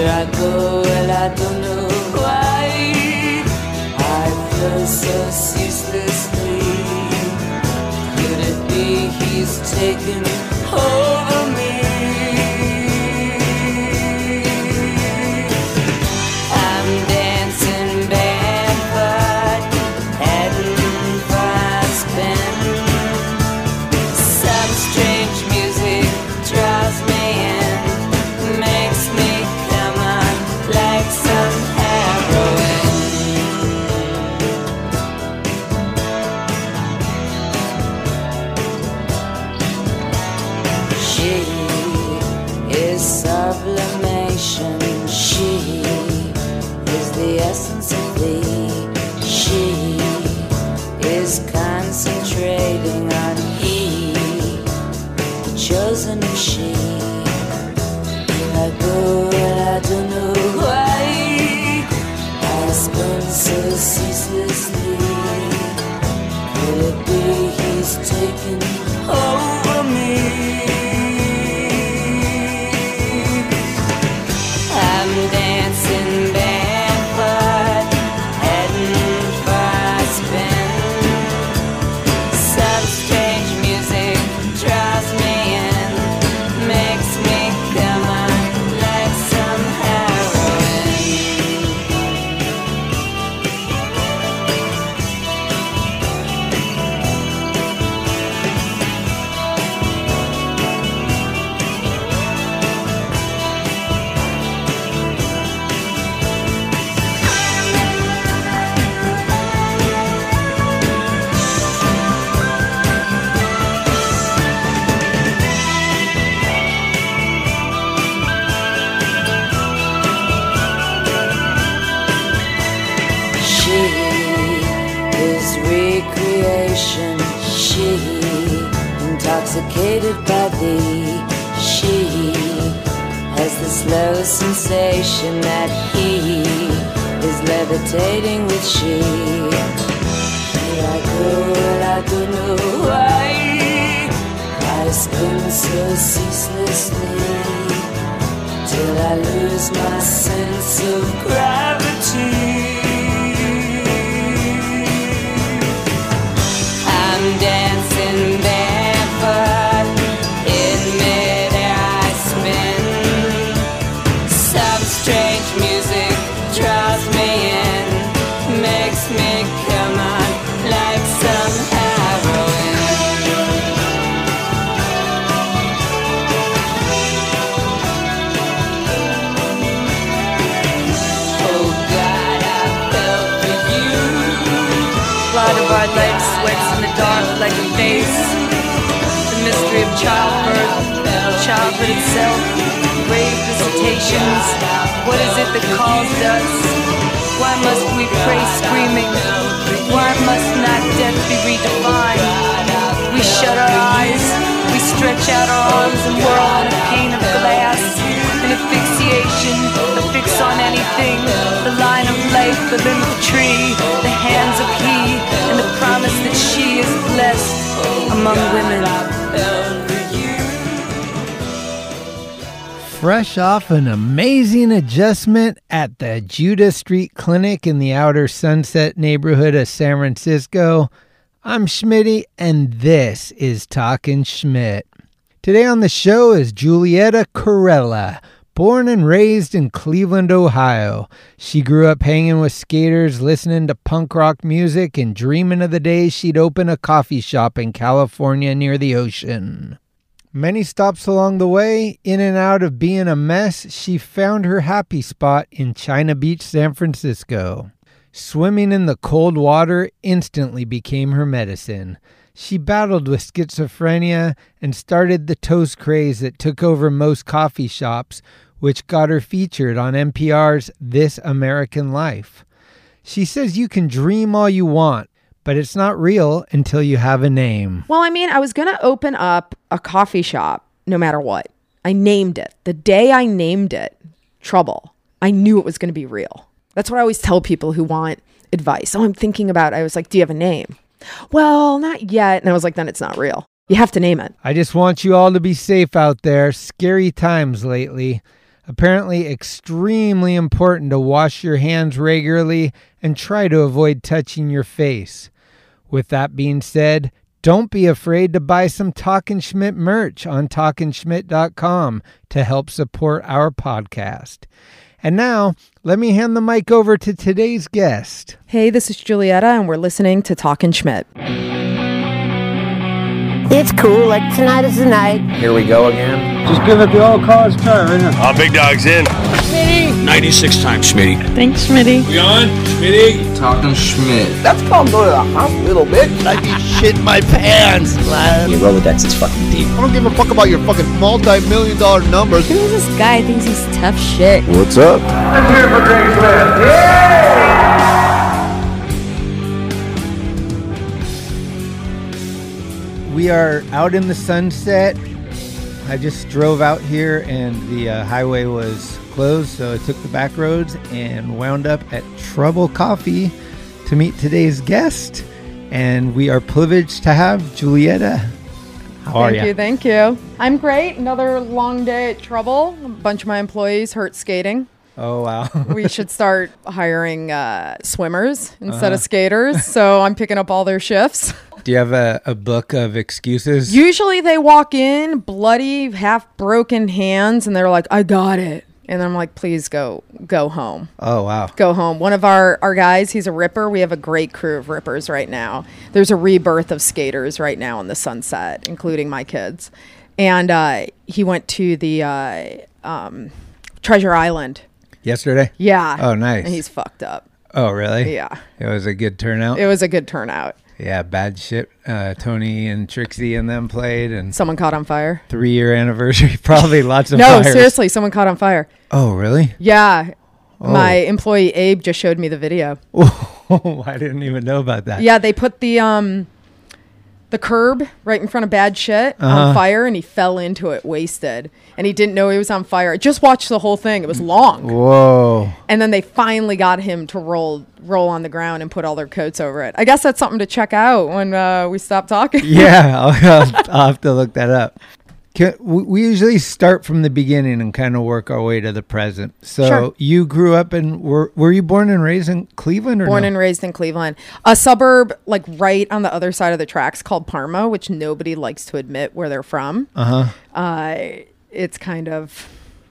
Here I go, well I don't know why I flow so ceaselessly. Could it be he's taken over me? I'm dancing barefoot, heading for a spin. Some strange music draws me in, makes me come on like some heroin. She is sublimation, she is the essence of thee. She is concentrating on he, the chosen of she. Here I go and I don't know why I spin so ceaselessly. Could it be he's taken over me? I'm dancing barefoot, heading for a spin. Some strange music draws me in, makes me come on like some heroin. She is recreation, she intoxicated by thee. She has the slow sensation that he is levitating with she. Here I go and I don't know why I spin so ceaselessly till I lose my sense of gravity. I'm dancing barefoot, in midair I spin. Some strange music draws me in, makes me come on like some heroin. Oh God, I fell for you. Light of our life sweats in the dark like a face. The mystery of childbirth, childhood itself, grave visitations. What is it that calls us? Why must we pray screaming? Why must not death be redefined? We shut our eyes, we stretch out our arms and whirl on a pane of glass. An asphyxiation, a fix on anything. The line of life, the limb of the tree, the hands of he, and the promise that she is blessed among women. Fresh off an amazing adjustment at the Judah Street Clinic in the outer Sunset neighborhood of San Francisco, I'm Schmitty, and this is Talkin' Schmidt. Today on the show is Julieta Corella. Born and raised in Cleveland, Ohio, she grew up hanging with skaters, listening to punk rock music, and dreaming of the day she'd open a coffee shop in California near the ocean. Many stops along the way, in and out of being a mess, she found her happy spot in China Beach, San Francisco. Swimming in the cold water instantly became her medicine. She battled with schizophrenia and started the toast craze that took over most coffee shops, which got her featured on NPR's This American Life. She says you can dream all you want, but it's not real until you have a name. Well, I mean, I was going to open up a coffee shop no matter what. I named it. The day I named it, Trouble, I knew it was going to be real. That's what I always tell people who want advice. Oh, I'm thinking about it. I was like, do you have a name? Well, not yet. And I was like, then it's not real. You have to name it. I just want you all to be safe out there. Scary times lately. Apparently extremely important to wash your hands regularly and try to avoid touching your face. With that being said, don't be afraid to buy some Talkin' Schmidt merch on talkinschmidt.com to help support our podcast. And now, let me hand the mic over to today's guest. Hey, this is Julietta, and we're listening to Talkin' Schmidt. It's cool, like tonight is the night. Here we go again. Just give it the old college try, right now. Big Dog's in. 96 times, Schmitty. Thanks, Schmitty. We on? Schmitty? Talking Schmidt. That's called go to the hospital, bitch. I'd be shitting my pants, man. Your Rolodex is fucking deep. I don't give a fuck about your fucking multi-million-dollar numbers. Who's this guy? Thinks he's tough shit. What's up? Let's hear it for Greg Smith. Yeah! We are out in the sunset. I just drove out here and the highway was closed, so I took the back roads and wound up at Trouble Coffee to meet today's guest. And we are privileged to have Julietta. How are you? Thank you. I'm great. Another long day at Trouble. A bunch of my employees hurt skating. Oh, wow. We should start hiring swimmers instead of skaters. So I'm picking up all their shifts. Do you have a book of excuses? Usually they walk in bloody, half broken hands, and they're like, I got it. And I'm like, please go home. Oh, wow. Go home. One of our guys, he's a ripper. We have a great crew of rippers right now. There's a rebirth of skaters right now in the sunset, including my kids. And he went to the Treasure Island. Yesterday? Yeah. Oh, nice. And he's fucked up. Oh, really? Yeah. It was a good turnout? It was a good turnout. Yeah, bad shit. Tony and Trixie and them played, and Someone caught on fire. 3-year anniversary, probably lots of No, fires. seriously, someone caught on fire. Oh, really? Yeah. Oh. My employee Abe just showed me the video. Oh, I didn't even know about that. Yeah, they put the curb right in front of bad shit on fire, and he fell into it wasted. And he didn't know he was on fire. I just watched the whole thing. It was long. Whoa. And then they finally got him to roll on the ground and put all their coats over it. I guess that's something to check out when we stop talking. Yeah, I'll have to look that up. We usually start from the beginning and kind of work our way to the present. So Sure. You grew up in, were you born and raised in Cleveland or Born no? and raised in Cleveland. A suburb like right on the other side of the tracks called Parma, which nobody likes to admit where they're from. It's kind of...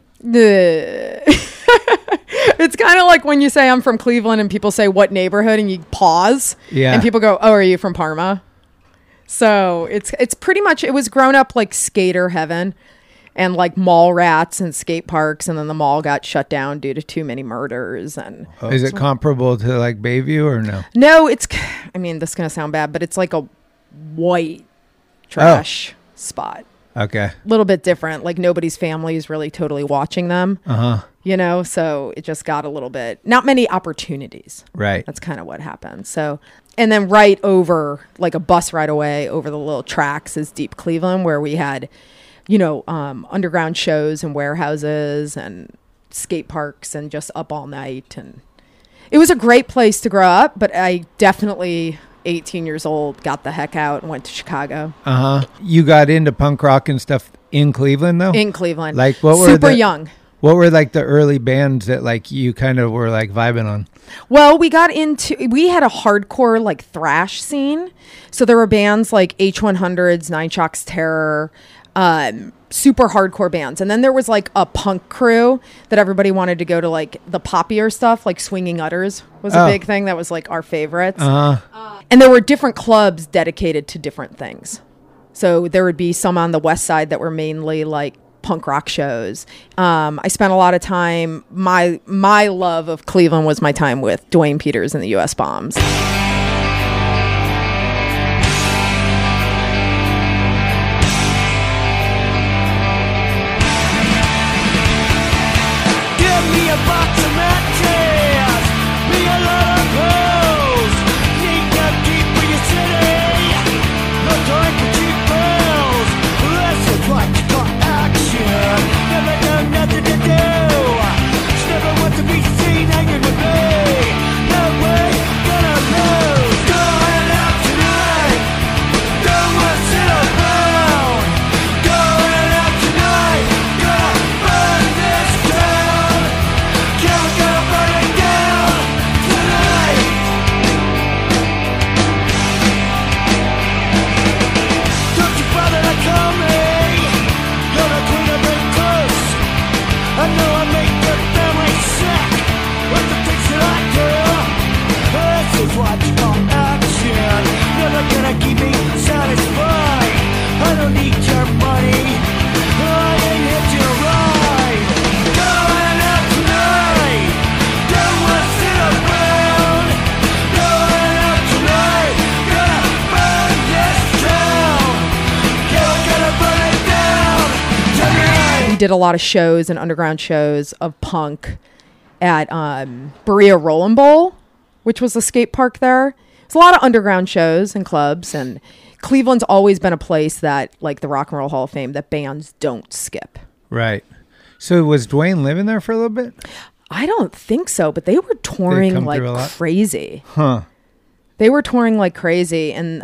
It's kind of like when you say I'm from Cleveland and people say what neighborhood and you pause. Yeah. And people go, oh, are you from Parma? So it's pretty much, it was grown up like skater heaven and like mall rats and skate parks. And then the mall got shut down due to too many murders. And Is it comparable to like Bayview or no? no, it's, I mean, this is going to sound bad, but it's like a white trash spot. Okay. A little bit different. Like nobody's family is really totally watching them. You know, so it just got a little bit, not many opportunities. Right. That's kind of what happened. So, and then right over, like a bus ride away over the little tracks is Deep Cleveland, where we had, you know, underground shows and warehouses and skate parks and just up all night. And it was a great place to grow up, but I definitely, 18 years old, got the heck out and went to Chicago. You got into punk rock and stuff in Cleveland though? In Cleveland. Like what were super young. What were like the early bands that like you kind of were like vibing on? Well, we had a hardcore like thrash scene. So there were bands like H100s, Nine Shocks Terror, super hardcore bands. And then there was like a punk crew that everybody wanted to go to, like the poppier stuff, like Swinging Utters was a big thing. That was like our favorites. And there were different clubs dedicated to different things. So there would be some on the west side that were mainly like punk rock shows. I spent a lot of time, my love of Cleveland was my time with Dwayne Peters and the US Bombs. what you call action. Never gonna keep me satisfied. I don't need your money. I ain't hit your ride. Going out tonight. Don't wanna sit around. Going out tonight. Gonna burn this town. Gonna burn it down tonight. We did a lot of shows and underground shows of punk at Berea Rolling Bowl, which was a skate park there. There's a lot of underground shows and clubs, and Cleveland's always been a place that, like the Rock and Roll Hall of Fame, that bands don't skip. Right. So was Dwayne living there for a little bit? I don't think so, but they were touring like crazy. Huh. They were touring like crazy, and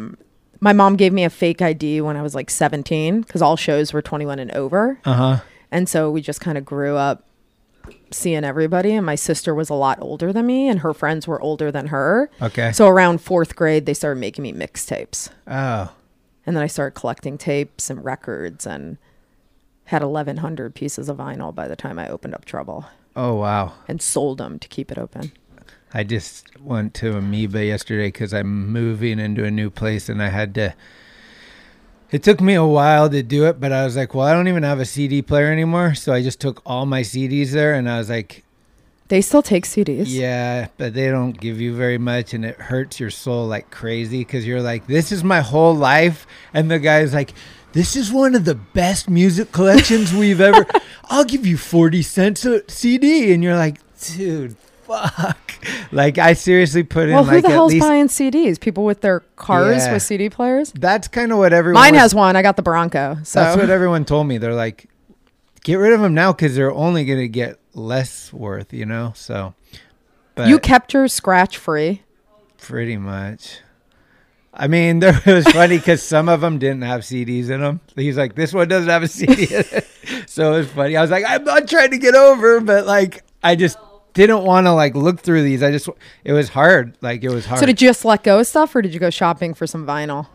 my mom gave me a fake ID when I was like 17 because all shows were 21 and over. And so we just kind of grew up seeing everybody, and my sister was a lot older than me, and her friends were older than her. Okay. So around 4th grade, they started making me mixtapes. Oh. And then I started collecting tapes and records, and had 1,100 pieces of vinyl by the time I opened up Trouble. Oh, wow. And sold them to keep it open. I just went to Amoeba yesterday because I'm moving into a new place, and I had to... It took me a while to do it, but I was like, well, I don't even have a CD player anymore. So I just took all my CDs there, and I was like... They still take CDs. Yeah, but they don't give you very much, and it hurts your soul like crazy because you're like, this is my whole life. And the guy's like, this is one of the best music collections we've ever... I'll give you 40 cents a CD. And you're like, dude, fuck. Like, I seriously put in well, like who the at hell's least... buying CDs? People with their cars with CD players? That's kind of what everyone... Mine has one. I got the Bronco. So. That's what everyone told me. They're like, get rid of them now because they're only going to get less worth, you know? So... But you kept yours scratch free? Pretty much. I mean, it was funny because some of them didn't have CDs in them. He's like, this one doesn't have a CD in it. So it was funny. I was like, I'm not trying to get over, but like, I just didn't want to like look through these. It was hard. Like, it was hard. So did you just let go of stuff, or did you go shopping for some vinyl?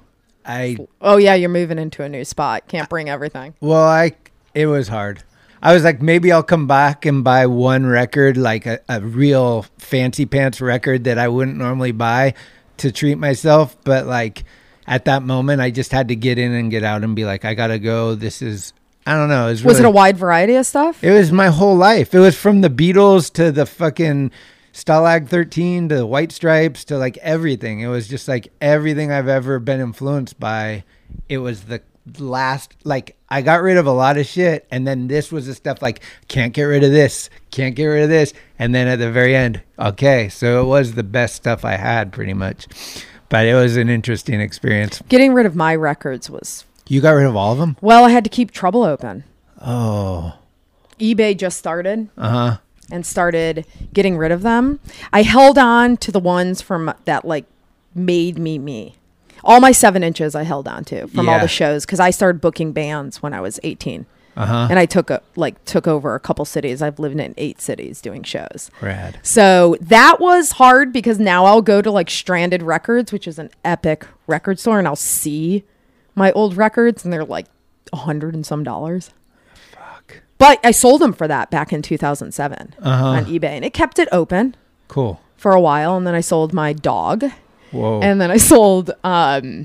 Oh yeah, you're moving into a new spot. Can't bring everything. Well, it was hard. I was like, maybe I'll come back and buy one record, like a real fancy pants record that I wouldn't normally buy to treat myself. But like at that moment, I just had to get in and get out and be like, I got to go. This is, I don't know. Was it a wide variety of stuff? It was my whole life. It was from the Beatles to the fucking Stalag 13 to the White Stripes to like everything. It was just like everything I've ever been influenced by. It was the last, like, I got rid of a lot of shit, and then this was the stuff like, can't get rid of this, can't get rid of this, and then at the very end, okay, so it was the best stuff I had pretty much. But it was an interesting experience. Getting rid of my records was... You got rid of all of them? Well, I had to keep Trouble open. Oh. eBay just started. And started getting rid of them. I held on to the ones from that like made me. All my 7 inches I held on to from all the shows because I started booking bands when I was 18. And I took over a couple cities. I've lived in 8 cities doing shows. Rad. So that was hard because now I'll go to like Stranded Records, which is an epic record store, and I'll see my old records, and they're like $100 and some. Fuck. But I sold them for that back in 2007 on eBay, and it kept it open. Cool. For a while, and then I sold my dog. Whoa. And then I sold my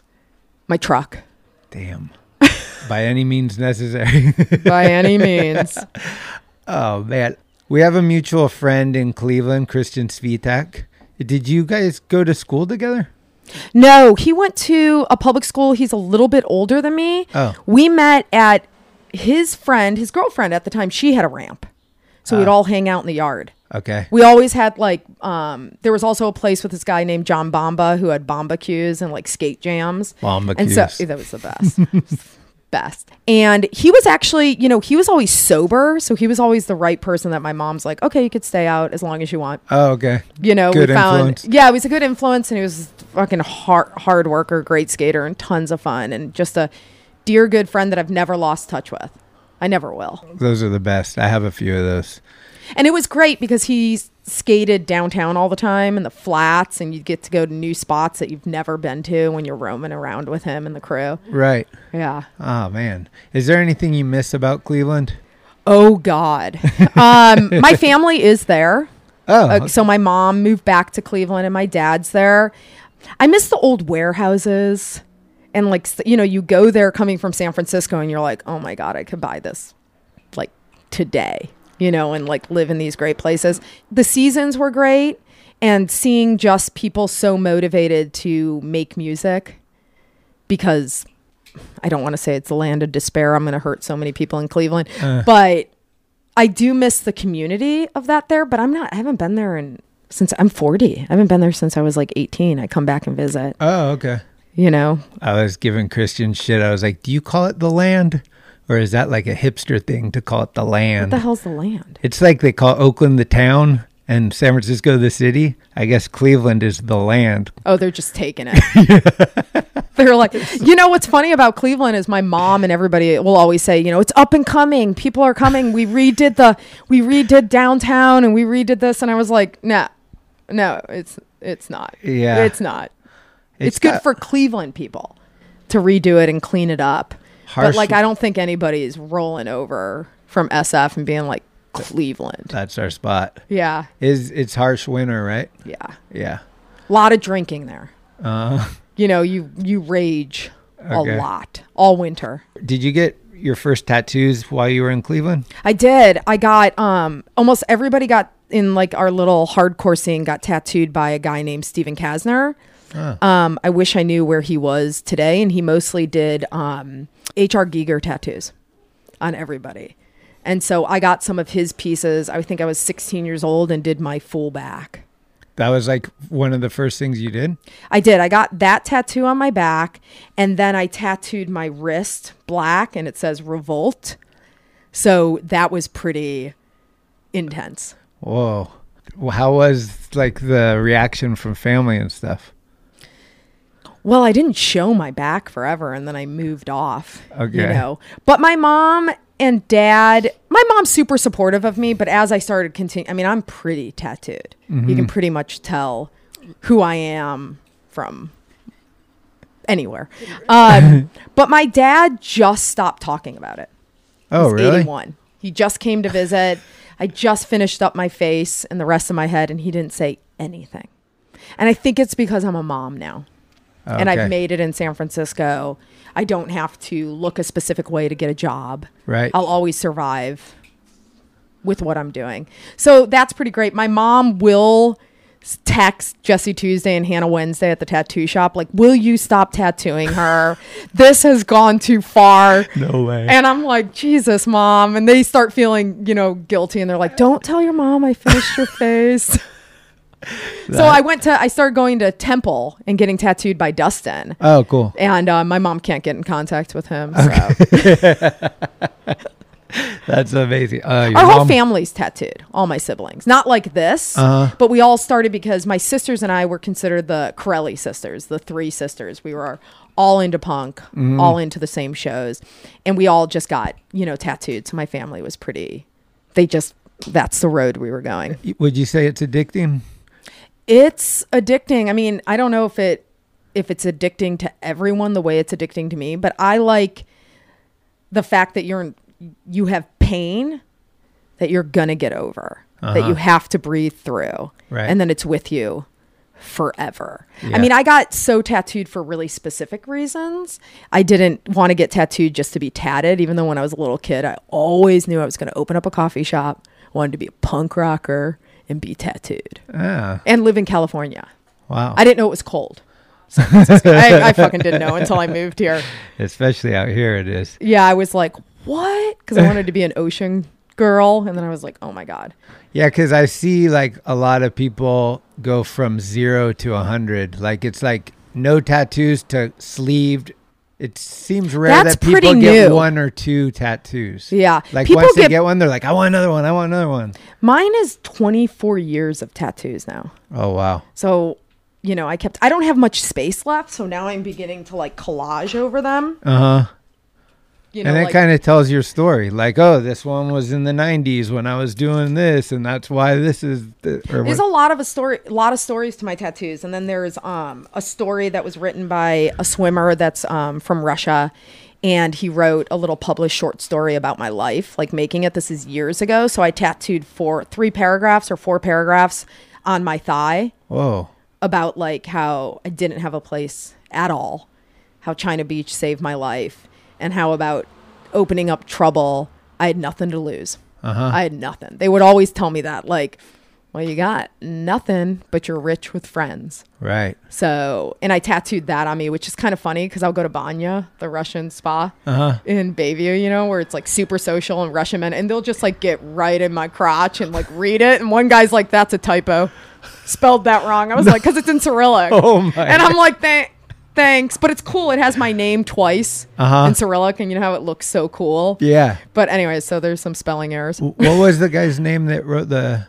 truck. Damn. By any means necessary. By any means. Oh, man. We have a mutual friend in Cleveland, Christian Svitak. Did you guys go to school together? No, he went to a public school. He's a little bit older than me. Oh. We met at his girlfriend at the time, she had a ramp. So we'd all hang out in the yard. Okay. We always had like, there was also a place with this guy named John Bomba who had bomba cues and like skate jams. Bomba and cues. So that was the best. Best. And he was actually, he was always sober. So he was always the right person that my mom's like, okay, you could stay out as long as you want. Oh, okay. Good we found, influence. Yeah, he was a good influence, and he was fucking hard worker, great skater, and tons of fun, and just a dear good friend that I've never lost touch with. I never will. Those are the best. I have a few of those. And it was great because he skated downtown all the time in the flats, and you get to go to new spots that you've never been to when you're roaming around with him and the crew. Right. Yeah. Oh, man. Is there anything you miss about Cleveland? Oh, God. My family is there. Oh, okay. So my mom moved back to Cleveland and my dad's there. I miss the old warehouses. And like, you know, you go there coming from San Francisco and you're like, oh my God, I could buy this like today, you know, and like live in these great places. The seasons were great, and seeing just people so motivated to make music, because I don't want to say it's the land of despair. I'm going to hurt so many people in Cleveland, but I do miss the community of that there, but I haven't been there since I'm 40. I haven't been there since I was like 18. I come back and visit. Oh, okay. You know, I was giving Christian shit. I was like, do you call it the land? Or is that like a hipster thing to call it the land? What the hell's the land? It's like they call Oakland the town and San Francisco the city. I guess Cleveland is the land. Oh, they're just taking it. They're like, you know, what's funny about Cleveland is my mom and everybody will always say, you know, it's up and coming. People are coming. We redid downtown and we redid this. And I was like, no, it's not. Yeah. It's not. It's good for Cleveland people to redo it and clean it up. But like, I don't think anybody's rolling over from SF and being like, Cleveland. That's our spot. Yeah. It's harsh winter, right? Yeah. Yeah. A lot of drinking there. You know, you rage a lot all winter. Did you get your first tattoos while you were in Cleveland? I did. I got almost everybody got in like our little hardcore scene got tattooed by a guy named Steven Kasner. I wish I knew where he was today, and he mostly did H.R. Giger tattoos on everybody. And so I got some of his pieces. I think I was 16 years old and did my full back. That was like one of the first things you did? I did. I got that tattoo on my back, and then I tattooed my wrist black, and it says Revolt. So that was pretty intense. Whoa. How was like the reaction from family and stuff? Well, I didn't show my back forever, and then I moved off. Okay. You know, but my mom and dad, my mom's super supportive of me, but as I started continuing, I mean, I'm pretty tattooed. Mm-hmm. You can pretty much tell who I am from anywhere. But my dad just stopped talking about it. Oh, He's really? 81. He just came to visit. I just finished up my face and the rest of my head, and he didn't say anything. And I think it's because I'm a mom now. Okay. And I've made it in San Francisco. I don't have to look a specific way to get a job. Right. I'll always survive with what I'm doing. So that's pretty great. My mom will text Jessie Tuesday and Hannah Wednesday at the tattoo shop, like, will you stop tattooing her? This has gone too far. No way. And I'm like, Jesus, Mom. And they start feeling, you know, guilty. And they're like, don't tell your mom I finished your face. So I started going to Temple and getting tattooed by Dustin. Oh, cool. And my mom can't get in contact with him. So. That's amazing. Our whole family's tattooed, all my siblings. Not like this, but we all started because my sisters and I were considered the Corelli sisters, the three sisters. We were all into punk, all into the same shows. And we all just got, you know, tattooed. So my family was that's the road we were going. Would you say it's addicting? It's addicting. I mean, I don't know if it's addicting to everyone the way it's addicting to me, but I like the fact that you have pain that you're going to get over, that you have to breathe through. Right. And then it's with you forever. Yeah. I mean, I got so tattooed for really specific reasons. I didn't want to get tattooed just to be tatted, even though when I was a little kid, I always knew I was going to open up a coffee shop, wanted to be a punk rocker, and be tattooed. And live in California. Wow. I didn't know it was cold. I fucking didn't know until I moved here. Especially out here it is. Yeah, I was like, what? Because I wanted to be an ocean girl. And then I was like, oh my God. Yeah, because I see like a lot of people go from 0 to 100. Like it's like no tattoos to sleeved. It seems rare That's that people pretty get new. 1 or 2 tattoos. Yeah. Like People once they get one, they're like, I want another one. I want another one. Mine is 24 years of tattoos now. Oh, wow. So, you know, I don't have much space left. So now I'm beginning to like collage over them. you know, And it like, kind of tells your story. Like, oh, this one was in the 90s when I was doing this, and that's why this is... There's a lot of stories to my tattoos. And then there's a story that was written by a swimmer that's from Russia. And he wrote a little published short story about my life, like making it. This is years ago. So I tattooed 4 paragraphs on my thigh. Whoa. About like how I didn't have a place at all, how China Beach saved my life, and how about opening up trouble, I had nothing to lose. I had nothing. They would always tell me that, like, well, you got nothing, but you're rich with friends. Right. So, and I tattooed that on me, which is kind of funny because I'll go to Banya, the Russian spa in Bayview, you know, where it's like super social and Russian men, and they'll just like get right in my crotch and like read it. And one guy's like, that's a typo. Spelled that wrong. I was like, because it's in Cyrillic. Oh my. And I'm like, thanks. But it's cool. It has my name twice in Cyrillic, and you know how it looks so cool? Yeah. But anyway, so there's some spelling errors. What was the guy's name that wrote the...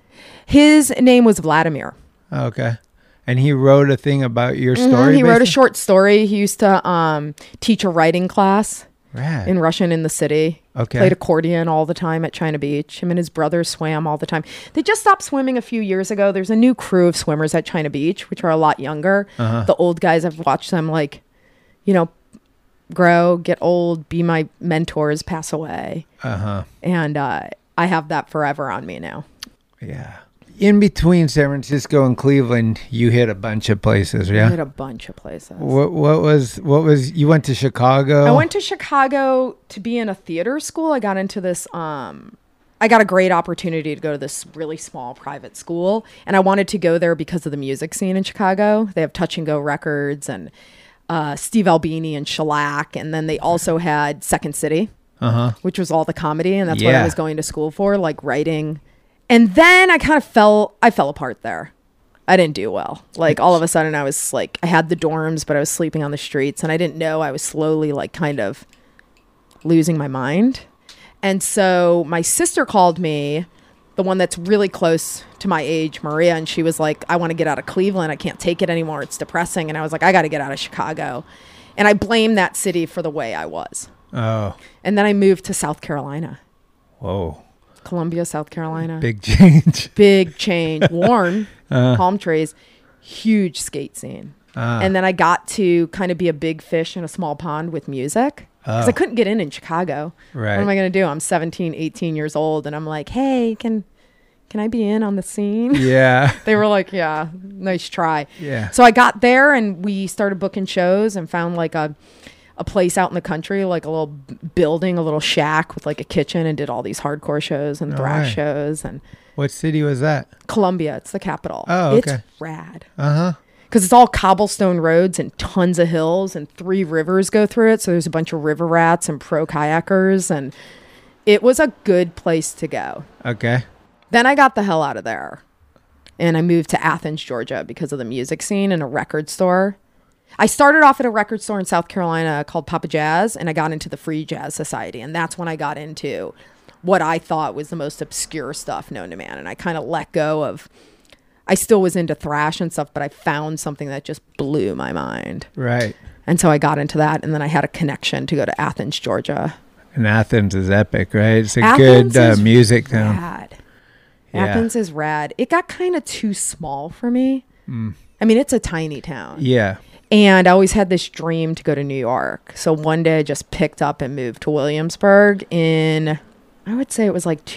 His name was Vladimir. Oh, okay. And he wrote a thing about your story? He wrote a short story. He used to teach a writing class in Russian in the city. Okay. Played accordion all the time at China Beach. Him and his brother swam all the time. They just stopped swimming a few years ago. There's a new crew of swimmers at China Beach, which are a lot younger. The old guys, I've watched them like, you know, grow, get old, be my mentors, pass away. And I have that forever on me now. Yeah. In between San Francisco and Cleveland, you hit a bunch of places, yeah? I hit a bunch of places. What was you went to Chicago? I went to Chicago to be in a theater school. I got into this I got a great opportunity to go to this really small private school, and I wanted to go there because of the music scene in Chicago. They have Touch and Go Records and Steve Albini and Shellac, and then they also had Second City, which was all the comedy, and that's what I was going to school for, like writing. And then I kind of fell apart there. I didn't do well. Like all of a sudden I was like, I had the dorms, but I was sleeping on the streets, and I didn't know I was slowly like kind of losing my mind. And so my sister called me, the one that's really close to my age, Maria, and she was like, I want to get out of Cleveland. I can't take it anymore. It's depressing. And I was like, I got to get out of Chicago. And I blamed that city for the way I was. Oh. And then I moved to South Carolina. Whoa. Columbia, South Carolina. Big change. Big change. Warm, palm trees, huge skate scene. And then I got to kind of be a big fish in a small pond with music. Because I couldn't get in Chicago. Right. What am I going to do? I'm 17, 18 years old. And I'm like, hey, can I be in on the scene? Yeah. They were like, yeah, nice try. Yeah. So I got there and we started booking shows and found like a place out in the country, like a little building, a little shack with like a kitchen, and did all these hardcore shows and thrash shows. And what city was that? Columbia. It's the capital. Oh, okay. It's rad. Because it's all cobblestone roads and tons of hills, and 3 rivers go through it. So there's a bunch of river rats and pro kayakers, and it was a good place to go. Okay. Then I got the hell out of there and I moved to Athens, Georgia because of the music scene and a record store. I started off at a record store in South Carolina called Papa Jazz, and I got into the Free Jazz Society. And that's when I got into what I thought was the most obscure stuff known to man. And I kind of let go of, I still was into thrash and stuff, but I found something that just blew my mind. Right. And so I got into that, and then I had a connection to go to Athens, Georgia. And Athens is epic, right? It's a good music town. Rad. Yeah. Athens is rad. It got kind of too small for me. I mean, it's a tiny town. Yeah. And I always had this dream to go to New York. So one day I just picked up and moved to Williamsburg in, I would say it was like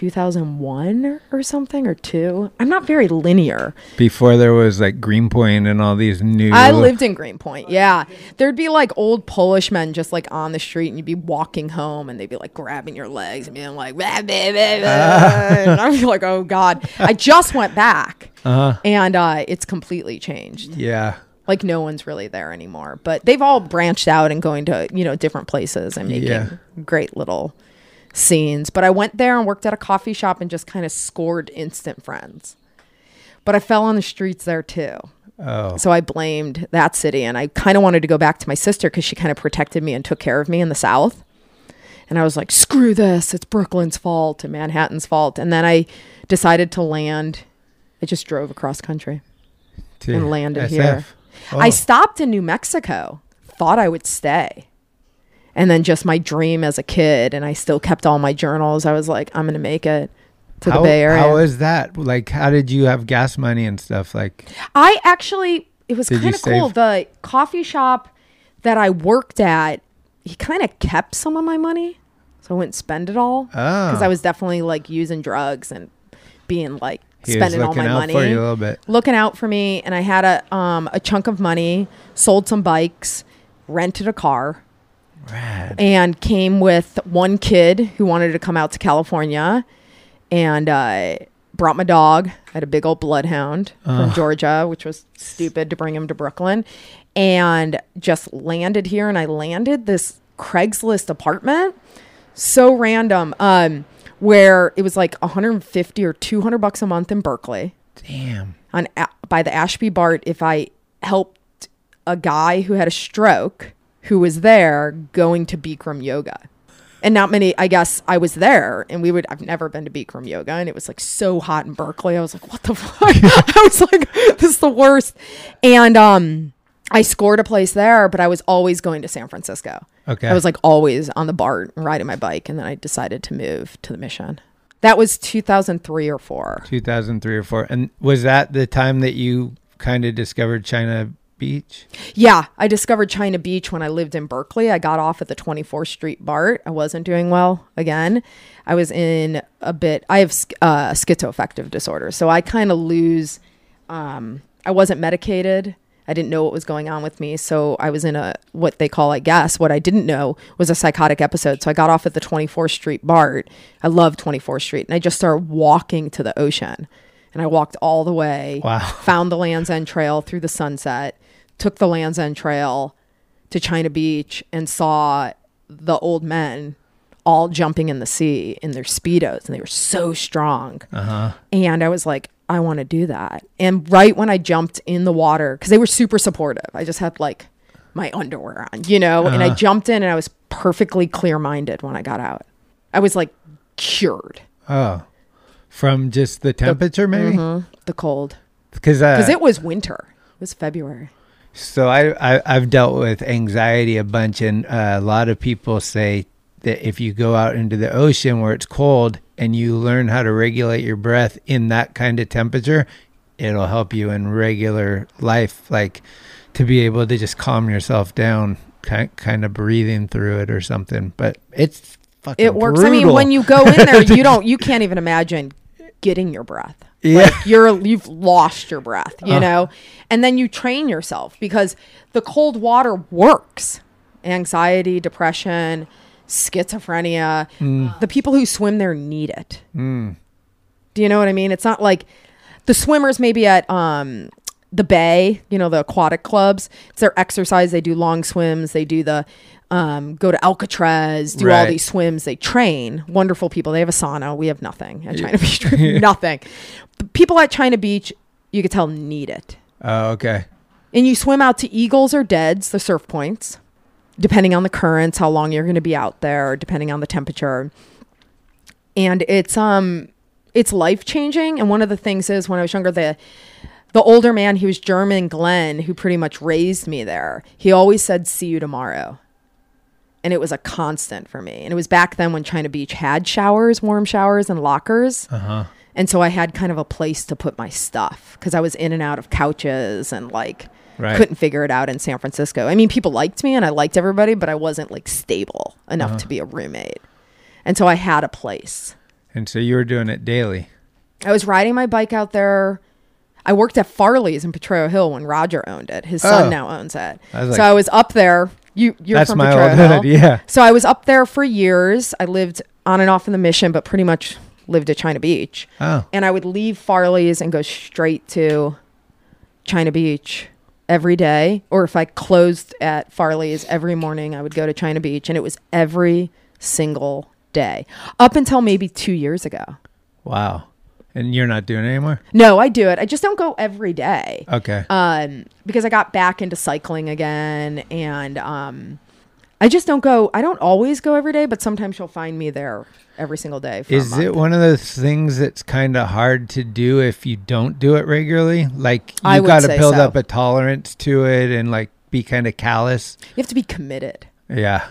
2001 or something, or 2. I'm not very linear. Before there was like Greenpoint and all these new... I lived in Greenpoint, yeah. There'd be like old Polish men just like on the street, and you'd be walking home and they'd be like grabbing your legs and being like, bah, bah, bah, bah. And I'd be like, oh God. I just went back and it's completely changed. Yeah. Like no one's really there anymore, but they've all branched out and going to, you know, different places and making great little scenes. But I went there and worked at a coffee shop and just kind of scored instant friends. But I fell on the streets there too. Oh. So I blamed that city, and I kind of wanted to go back to my sister because she kind of protected me and took care of me in the South. And I was like, screw this. It's Brooklyn's fault and Manhattan's fault. And then I decided to land. I just drove across country and landed SF. here. Oh. I stopped in New Mexico, thought I would stay. And then just my dream as a kid, and I still kept all my journals. I was like, I'm going to make it to the Bay Area. How is that? Like, how did you have gas money and stuff? Like, I actually, it was Did kind you of cool. save? The coffee shop that I worked at, he kind of kept some of my money, so I wouldn't spend it all. Because I was definitely like using drugs and being like spending all my money. He was looking out for you a little bit. Looking out for me, and I had a chunk of money, sold some bikes, rented a car. Rad. And came with one kid who wanted to come out to California, and brought my dog. I had a big old bloodhound from Georgia, which was stupid to bring him to Brooklyn, and just landed here. And I landed this Craigslist apartment, so random, where it was like $150 or $200 a month in Berkeley. Damn. By the Ashby BART, if I helped a guy who had a stroke who was there going to Bikram yoga. And not many, I guess I was there, and I've never been to Bikram yoga, and it was like so hot in Berkeley. I was like, what the fuck? I was like, this is the worst. And I scored a place there, but I was always going to San Francisco. Okay. I was like always on the BART riding my bike, and then I decided to move to the Mission. That was 2003 or 4. 2003 or 4. And was that the time that you kind of discovered China Beach? Yeah, I discovered China Beach when I lived in Berkeley. I got off at the 24th Street BART. I wasn't doing well again. I was in I have schizoaffective disorder. So I kind of lose, I wasn't medicated. I didn't know what was going on with me. So I was in what they call, I guess, what I didn't know was a psychotic episode. So I got off at the 24th Street BART. I love 24th Street. And I just started walking to the ocean. And I walked all the way, found the Land's End Trail through the sunset, took the Land's End Trail to China Beach, and saw the old men all jumping in the sea in their Speedos. And they were so strong. And I was like, I want to do that. And right when I jumped in the water, because they were super supportive. I just had like my underwear on, and I jumped in, and I was perfectly clear-minded when I got out. I was like cured. Oh. From just the temperature, maybe? The cold. Because it was winter. It was February. So I've dealt with anxiety a bunch, and a lot of people say that if you go out into the ocean where it's cold and you learn how to regulate your breath in that kind of temperature, it'll help you in regular life, like to be able to just calm yourself down, kind of breathing through it or something. But it's fucking It works. brutal. I mean, when you go in there, you can't even imagine getting your breath. Yeah. Like you've lost your breath, know? And then you train yourself because the cold water works. Anxiety, depression, schizophrenia. The people who swim there need it. Do you know what I mean? It's not like the swimmers maybe at the Bay, the aquatic clubs. It's their exercise. They do long swims. They do the go to Alcatraz, do all these swims. They train. Wonderful people. They have a sauna. We have nothing at China Beach. Nothing. The people at China Beach, you could tell, need it. Oh, okay. And you swim out to Eagles or Deads, the surf points, depending on the currents, how long you're going to be out there, depending on the temperature. And it's life-changing. And one of the things is, when I was younger, the older man, he was German, Glenn, who pretty much raised me there. He always said, "See you tomorrow." And it was a constant for me. And it was back then when China Beach had showers, warm showers, and lockers. And so I had kind of a place to put my stuff because I was in and out of couches and couldn't figure it out in San Francisco. I mean, people liked me and I liked everybody, but I wasn't stable enough to be a roommate. And so I had a place. And so you were doing it daily. I was riding my bike out there. I worked at Farley's in Potrero Hill when Roger owned it. His son now owns it. So I was up there. You're that's from my Potrero old Hill. hood, yeah. So I was up there for years. I lived on and off in the Mission, but pretty much lived at China Beach. And I would leave Farley's and go straight to China Beach every day. Or if I closed at Farley's every morning, I would go to China Beach. And it was every single day up until maybe 2 years ago. Wow. And you're not doing it anymore? No, I do it. I just don't go every day. Okay. Because I got back into cycling again, and I just don't go. I don't always go every day, but sometimes you'll find me there every single day. Is it one of those things that's kind of hard to do if you don't do it regularly? Like you got to build up a tolerance to it and be kind of callous. You have to be committed. Yeah.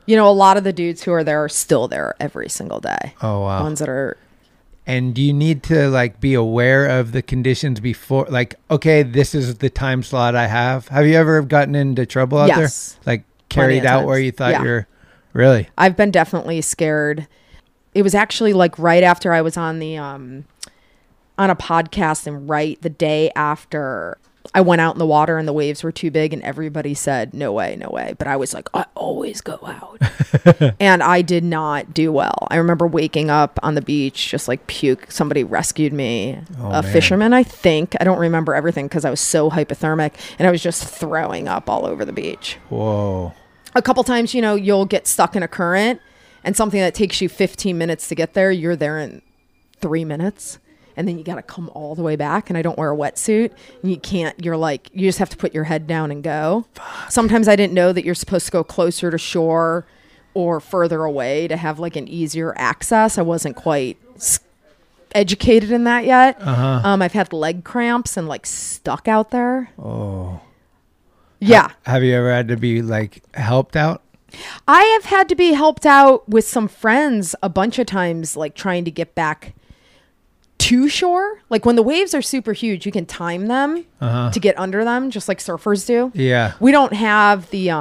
You know, a lot of the dudes who are there are still there every single day. Oh, wow. Ones that are. And do you need to like be aware of the conditions before, like, okay, this is the time slot I have? Have you ever gotten into trouble out there? Like carried out where you thought you're really? I've been definitely scared. It was actually like right after I was on the on a podcast, and right the day after I went out in the water and the waves were too big and everybody said, no way, no way. But I was like, I always go out. And I did not do well. I remember waking up on the beach, just like puke. Somebody rescued me, fisherman, I think. I don't remember everything because I was so hypothermic and I was just throwing up all over the beach. Whoa. A couple times, you know, you'll get stuck in a current and something that takes you 15 minutes to get there, you're there in 3 minutes. And then you got to come all the way back. And I don't wear a wetsuit. And you can't, you're like, you just have to put your head down and go. Fuck. Sometimes I didn't know that you're supposed to go closer to shore or further away to have like an easier access. I wasn't quite educated in that yet. I've had leg cramps and like stuck out there. Oh. Yeah. Have you ever had to be like helped out? I have had to be helped out with some friends a bunch of times, like trying to get back to shore. Like when the waves are super huge, you can time them to get under them, just like surfers do. Yeah. We don't have the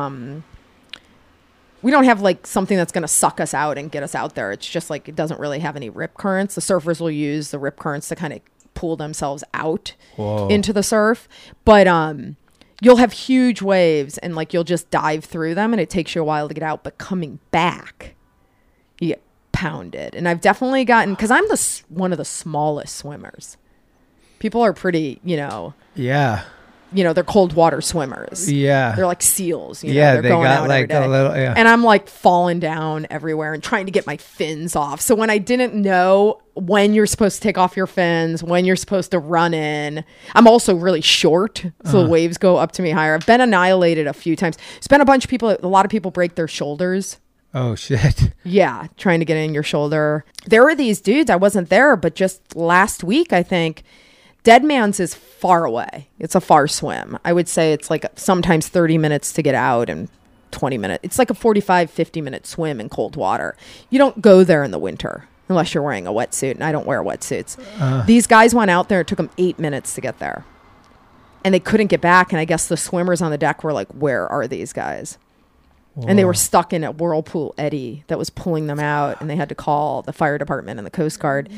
we don't have like something that's going to suck us out and get us out there. It's just like it doesn't really have any rip currents. The surfers will use the rip currents to kind of pull themselves out into the surf. But you'll have huge waves and like you'll just dive through them and it takes you a while to get out. But coming back, you get pounded. And I've definitely gotten, because I'm one of the smallest swimmers. People are pretty, you know. Yeah. You know, they're cold water swimmers. Yeah. They're like seals. You know, yeah, they're they going got out like every day. a little, yeah. And I'm like falling down everywhere and trying to get my fins off. So when I didn't know when you're supposed to take off your fins, when you're supposed to run in, I'm also really short. So the waves go up to me higher. I've been annihilated a few times. It's been a lot of people break their shoulders. Oh, shit. Yeah, trying to get in your shoulder. There were these dudes, I wasn't there, but just last week, I think, Dead Man's is far away. It's a far swim. I would say it's like sometimes 30 minutes to get out and 20 minutes. It's like a 45, 50-minute swim in cold water. You don't go there in the winter unless you're wearing a wetsuit, and I don't wear wetsuits. These guys went out there. It took them 8 minutes to get there. And they couldn't get back, and I guess the swimmers on the deck were like, where are these guys? Whoa. And they were stuck in a whirlpool eddy that was pulling them out, and they had to call the fire department and the Coast Guard.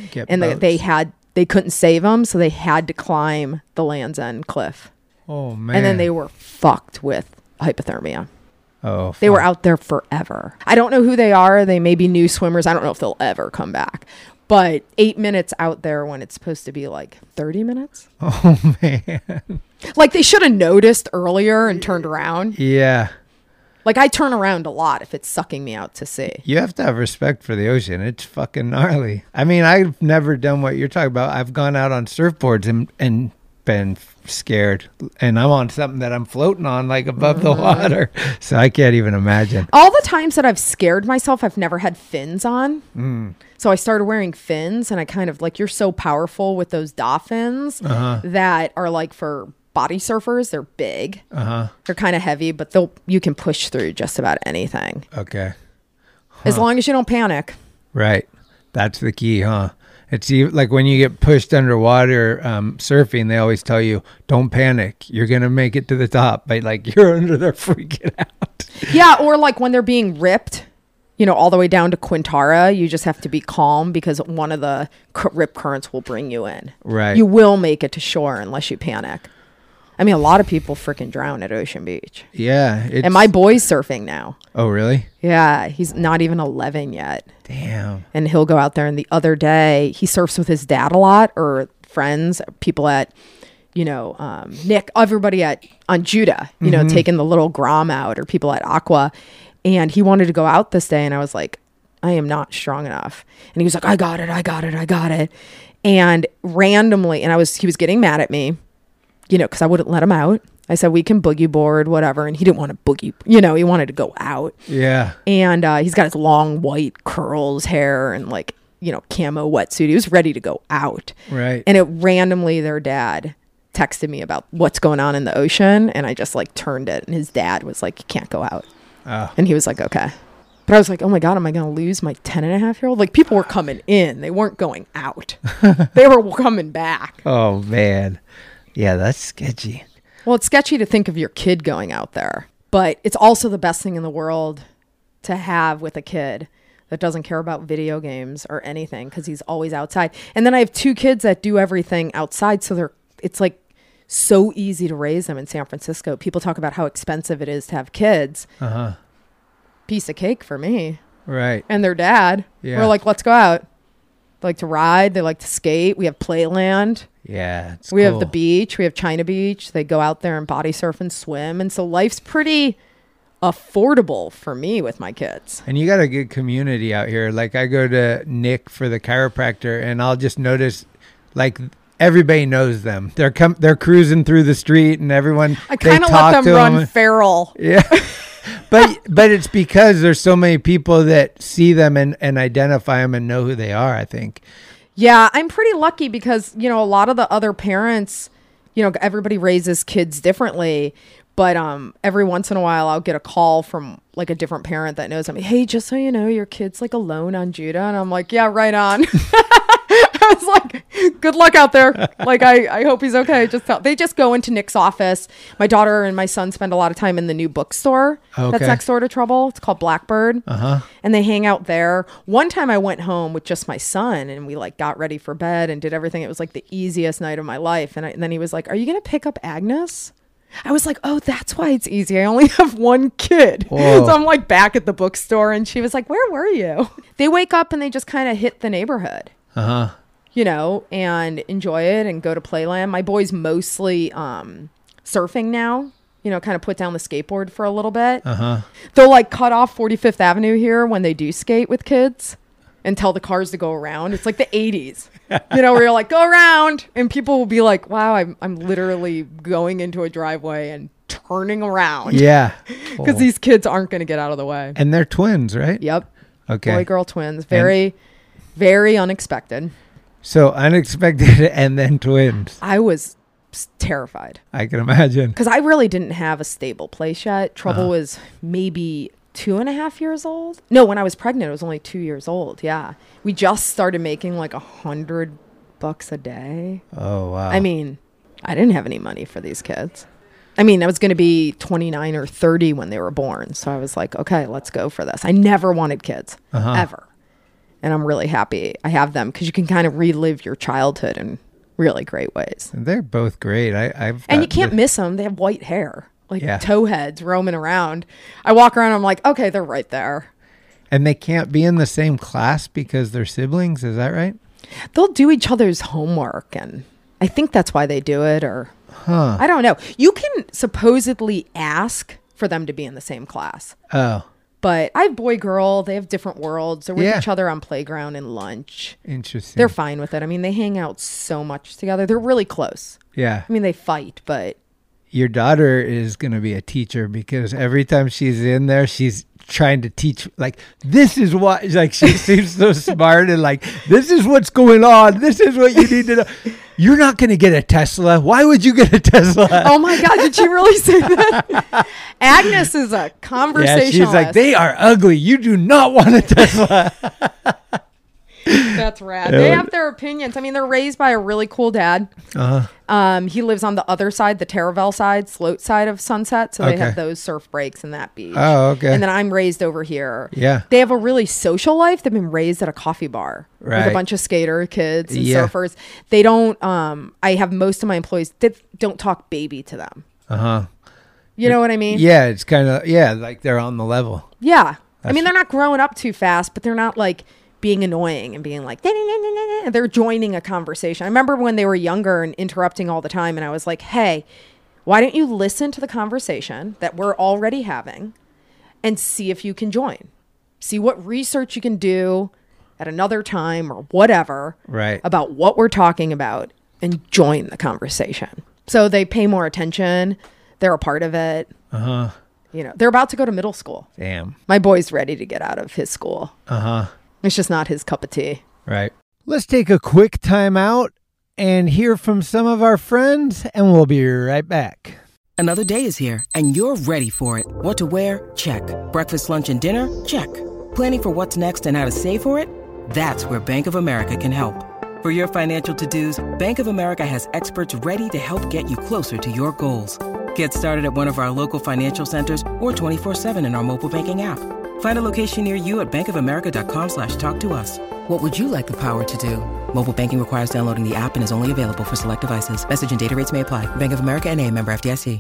They couldn't save them, so they had to climb the Land's End cliff. Oh, man. And then they were fucked with hypothermia. Oh, they were out there forever. I don't know who they are. They may be new swimmers. I don't know if they'll ever come back. But 8 minutes out there when it's supposed to be like 30 minutes. Oh, man. Like they should have noticed earlier and turned around. Yeah. Like I turn around a lot if it's sucking me out to sea. You have to have respect for the ocean. It's fucking gnarly. I mean, I've never done what you're talking about. I've gone out on surfboards and been scared. And I'm on something that I'm floating on like above the water. So I can't even imagine. All the times that I've scared myself, I've never had fins on. So I started wearing fins and I kind of like, you're so powerful with those dolphins that are like for body surfers. They're big. They're kind of heavy, but you can push through just about anything. Okay. As long as you don't panic. Right. That's the key, huh? It's like when you get pushed underwater surfing, they always tell you, don't panic. You're going to make it to the top. But like you're under there freaking out. Yeah. Or like when they're being ripped, you know, all the way down to Quintara, you just have to be calm because one of the rip currents will bring you in. Right. You will make it to shore unless you panic. I mean, a lot of people freaking drown at Ocean Beach. Yeah. And my boy's surfing now. Oh, really? Yeah. He's not even 11 yet. Damn. And he'll go out there. And the other day, he surfs with his dad a lot or friends, people at, you know, Nick, everybody on Judah, you know, taking the little Grom out or people at Aqua. And he wanted to go out this day. And I was like, I am not strong enough. And he was like, I got it. And randomly, he was getting mad at me. You know, because I wouldn't let him out. I said, we can boogie board, whatever. And he didn't want to boogie, you know, he wanted to go out. Yeah. And he's got his long white curls hair and like, you know, camo wetsuit. He was ready to go out. Right. And it randomly, their dad texted me about what's going on in the ocean. And I just like turned it. And his dad was like, you can't go out. Oh. And he was like, okay. But I was like, oh my God, am I going to lose my 10-and-a-half-year-old? Like, people were coming in. They weren't going out. They were coming back. Oh, man. Yeah, that's sketchy. Well, it's sketchy to think of your kid going out there. But it's also the best thing in the world to have with a kid that doesn't care about video games or anything because he's always outside. And then I have 2 kids that do everything outside. So it's like so easy to raise them in San Francisco. People talk about how expensive it is to have kids. Uh-huh. Piece of cake for me. Right. And their dad. Yeah. We're like, let's go out. They like to ride. They like to skate. We have Playland. Yeah. We have the beach. We have China Beach. They go out there and body surf and swim. And so life's pretty affordable for me with my kids. And you got a good community out here. Like I go to Nick for the chiropractor and I'll just notice like everybody knows them. They're cruising through the street and everyone, I kind of let them run feral. Yeah. But it's because there's so many people that see them and identify them and know who they are, I think. Yeah, I'm pretty lucky because, you know, a lot of the other parents, you know, everybody raises kids differently. But every once in a while, I'll get a call from like a different parent that knows. I mean, hey, just so you know, your kid's like alone on Judah. And I'm like, yeah, right on. I was like, good luck out there. Like, I hope he's okay. They just go into Nick's office. My daughter and my son spend a lot of time in the new bookstore that's next door to Trouble. It's called Blackbird. And they hang out there. One time I went home with just my son and we like got ready for bed and did everything. It was like the easiest night of my life. And then he was like, are you going to pick up Agnes? I was like, oh, that's why it's easy. I only have 1 kid. Whoa. So I'm like back at the bookstore and she was like, where were you? They wake up and they just kind of hit the neighborhood, you know, and enjoy it and go to Playland. My boy's mostly surfing now, you know, kind of put down the skateboard for a little bit. They'll like cut off 45th Avenue here when they do skate with kids and tell the cars to go around. It's like the 80s, you know, where you're like, go around. And people will be like, wow, I'm literally going into a driveway and turning around. Yeah. Because these kids aren't going to get out of the way. And they're twins, right? Yep. Okay. Boy, girl twins. Very, very unexpected. So unexpected and then twins. I was terrified. I can imagine. Because I really didn't have a stable place yet. Trouble was maybe 2.5 years old. No, when I was pregnant, it was only 2 years old. Yeah. We just started making like $100 a day. Oh, wow. I mean, I didn't have any money for these kids. I mean, I was going to be 29 or 30 when they were born. So I was like, okay, let's go for this. I never wanted kids, ever. And I'm really happy I have them because you can kind of relive your childhood in really great ways. And they're both great. And you can't miss them. They have white hair. Like towheads roaming around. I walk around, I'm like, okay, they're right there. And they can't be in the same class because they're siblings, is that right? They'll do each other's homework, and I think that's why they do it, or I don't know. You can supposedly ask for them to be in the same class. Oh. But I have boy, girl, they have different worlds. They're with each other on playground and lunch. Interesting. They're fine with it. I mean, they hang out so much together. They're really close. Yeah. I mean, they fight, but... Your daughter is going to be a teacher because every time she's in there, she's trying to teach, like, this is what, like, she seems so smart and like, this is what's going on. This is what you need to know. You're not going to get a Tesla. Why would you get a Tesla? Oh my God, did she really say that? Agnes is a conversationalist. Yeah, she's like, they are ugly. You do not want a Tesla. That's rad. They have their opinions. I mean, they're raised by a really cool dad. He lives on the other side, the Terravelle side, Sloat side of Sunset. So they have those surf breaks and that beach. Oh, okay. And then I'm raised over here. Yeah. They have a really social life. They've been raised at a coffee bar with a bunch of skater kids and surfers. They don't, I have most of my employees that don't talk baby to them. You know what I mean? Yeah, it's kind of, like they're on the level. Yeah. I mean, they're not growing up too fast, but they're not like being annoying and being like, they're joining a conversation. I remember when they were younger and interrupting all the time. And I was like, hey, why don't you listen to the conversation that we're already having and see if you can join? See what research you can do at another time or whatever about what we're talking about and join the conversation. So they pay more attention. They're a part of it. You know, they're about to go to middle school. Damn. My boy's ready to get out of his school. It's just not his cup of tea. Right. Let's take a quick time out and hear from some of our friends, and we'll be right back. Another day is here, and you're ready for it. What to wear? Check. Breakfast, lunch, and dinner? Check. Planning for what's next and how to save for it? That's where Bank of America can help. For your financial to-dos, Bank of America has experts ready to help get you closer to your goals. Get started at one of our local financial centers or 24/7 in our mobile banking app. Find a location near you at bankofamerica.com/talktous. What would you like the power to do? Mobile banking requires downloading the app and is only available for select devices. Message and data rates may apply. Bank of America N.A., member FDIC.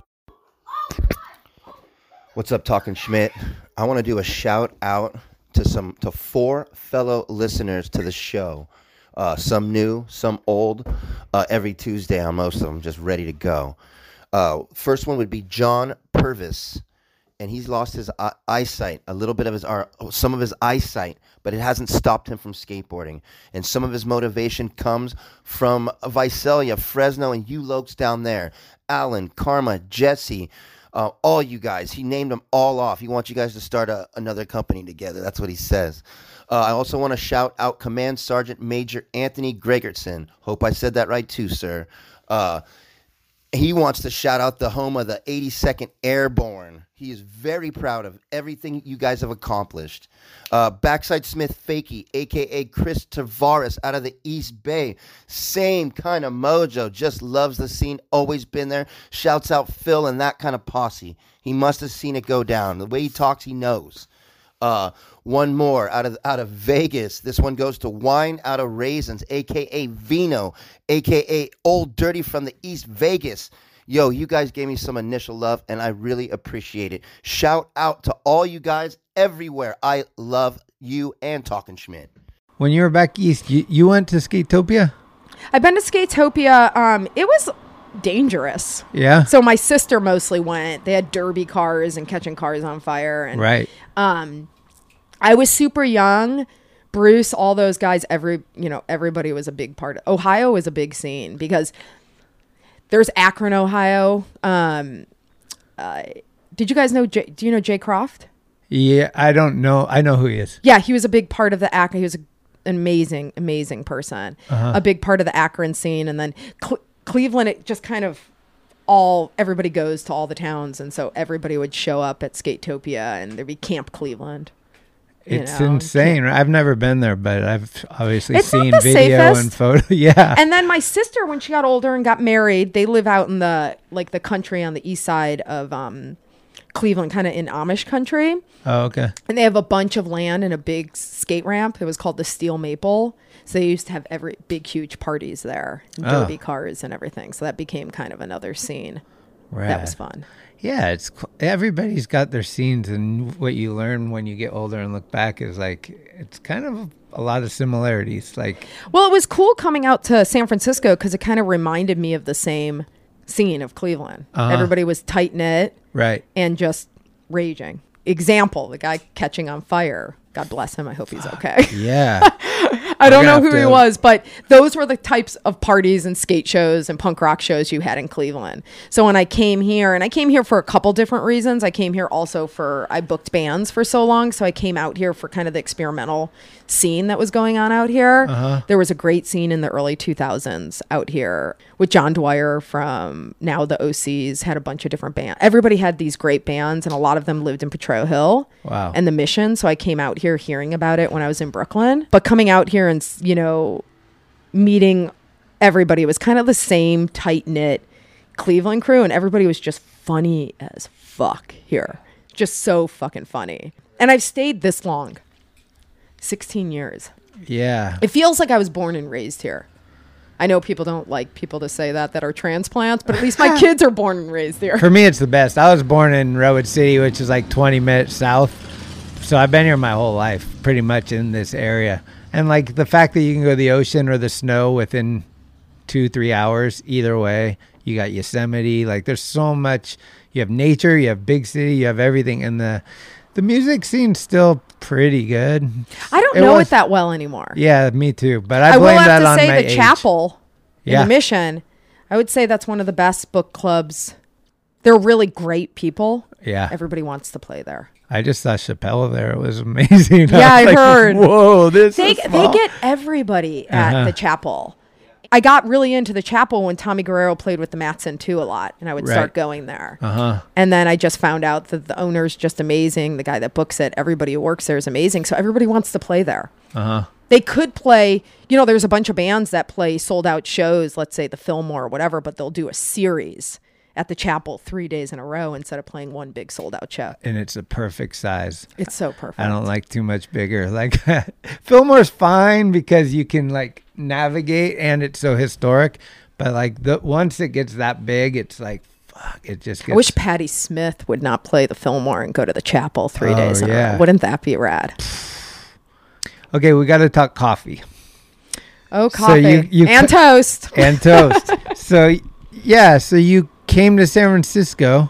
What's up, Talking Schmidt? I want to do a shout out to 4 fellow listeners to the show. Some new, some old. Every Tuesday on most of them, just ready to go. First one would be John Purvis, and he's lost his eyesight, some of his eyesight, but it hasn't stopped him from skateboarding. And some of his motivation comes from Visalia, Fresno, and you lokes down there. Alan, Karma, Jesse, all you guys. He named them all off. He wants you guys to start another company together. That's what he says. I also want to shout out Command Sergeant Major Anthony Gregerson. Hope I said that right too, sir. He wants to shout out the home of the 82nd Airborne. He is very proud of everything you guys have accomplished. Backside Smith Fakey, a.k.a. Chris Tavares out of the East Bay. Same kind of mojo. Just loves the scene. Always been there. Shouts out Phil and that kind of posse. He must have seen it go down. The way he talks, he knows. One more out of Vegas. This one goes to Wine Out of Raisins, a.k.a. Vino, a.k.a. Old Dirty from the East Vegas. Yo, you guys gave me some initial love, and I really appreciate it. Shout out to all you guys everywhere. I love you and Talking Schmidt. When you were back east, you went to Skatopia? I've been to Skatopia. It was dangerous. Yeah. So my sister mostly went. They had derby cars and catching cars on fire. And, right. I was super young. Bruce, all those guys, everybody was a big part. Ohio was a big scene because there's Akron, Ohio. Did you guys know, do you know Jay Croft? Yeah, I don't know. I know who he is. Yeah, he was a big part of the Akron. He was an amazing, amazing person. A big part of the Akron scene. And then Cleveland, it just kind of everybody goes to all the towns. And so everybody would show up at Skatopia and there'd be Camp Cleveland. It's insane. I've never been there, but I've obviously seen not the video safest. and photo. Yeah. And then my sister, when she got older and got married, they live out in the country on the east side of Cleveland, kind of in Amish country. Oh, okay. And they have a bunch of land and a big skate ramp. It was called the Steel Maple. So they used to have big, huge parties there, and derby cars and everything. So that became kind of another scene. Right. That was fun. Yeah, everybody's got their scenes, and what you learn when you get older and look back is it's kind of a lot of similarities. Well, it was cool coming out to San Francisco because it kind of reminded me of the same scene of Cleveland. Everybody was tight knit, right, and just raging. Example: the guy catching on fire. God bless him. I hope he's okay. Yeah. I don't know who he was, but those were the types of parties and skate shows and punk rock shows you had in Cleveland. So when I came here, and I came here for a couple different reasons. I came here also I booked bands for so long. So I came out here for kind of the experimental scene that was going on out here. There was a great scene in the early 2000s out here with John Dwyer from now the OCs, had a bunch of different bands. Everybody had these great bands, and a lot of them lived in Potrero Hill and the Mission. So I came out here hearing about it when I was in Brooklyn. But coming out here and, meeting everybody, it was kind of the same tight-knit Cleveland crew, and everybody was just funny as fuck here. Just so fucking funny. And I've stayed this long. 16 years. Yeah. It feels like I was born and raised here. I know people don't like people to say that are transplants, but at least my kids are born and raised here. For me, it's the best. I was born in Redwood City, which is 20 minutes south. So I've been here my whole life, pretty much in this area. And the fact that you can go to the ocean or the snow within 2-3 hours, either way. You got Yosemite. There's so much. You have nature, you have big city, you have everything. And the music scene's still pretty good. I don't know it that well anymore. Yeah, me too. But I blame that on my age. I will have to say the Chapel in the Mission, I would say that's one of the best book clubs. They're really great people. Yeah. Everybody wants to play there. I just saw Chappelle there. It was amazing. Yeah, I heard. Whoa, they get everybody at the Chapel. I got really into the chapel when Tommy Guerrero played with the Matson too a lot, and I would start Right. going there. Uh-huh. And then I just found out that the owner's just amazing. The guy that books it, everybody who works there is amazing. So everybody wants to play there. Uh-huh. They could play, you know, there's a bunch of bands that play sold out shows, let's say the Fillmore or whatever, but they'll do a series at the chapel 3 days in a row instead of playing one big sold out show. And it's a perfect size. It's so perfect. I don't like too much bigger. Like Fillmore's fine because you can like navigate and it's so historic. But like once it gets that big, it's like, fuck, it just gets... I wish Patti Smith would not play the Fillmore and go to the chapel 3 days in a row. Wouldn't that be rad? Okay, we got to talk coffee. Oh, coffee. So you and toast. And toast. So you came to San Francisco,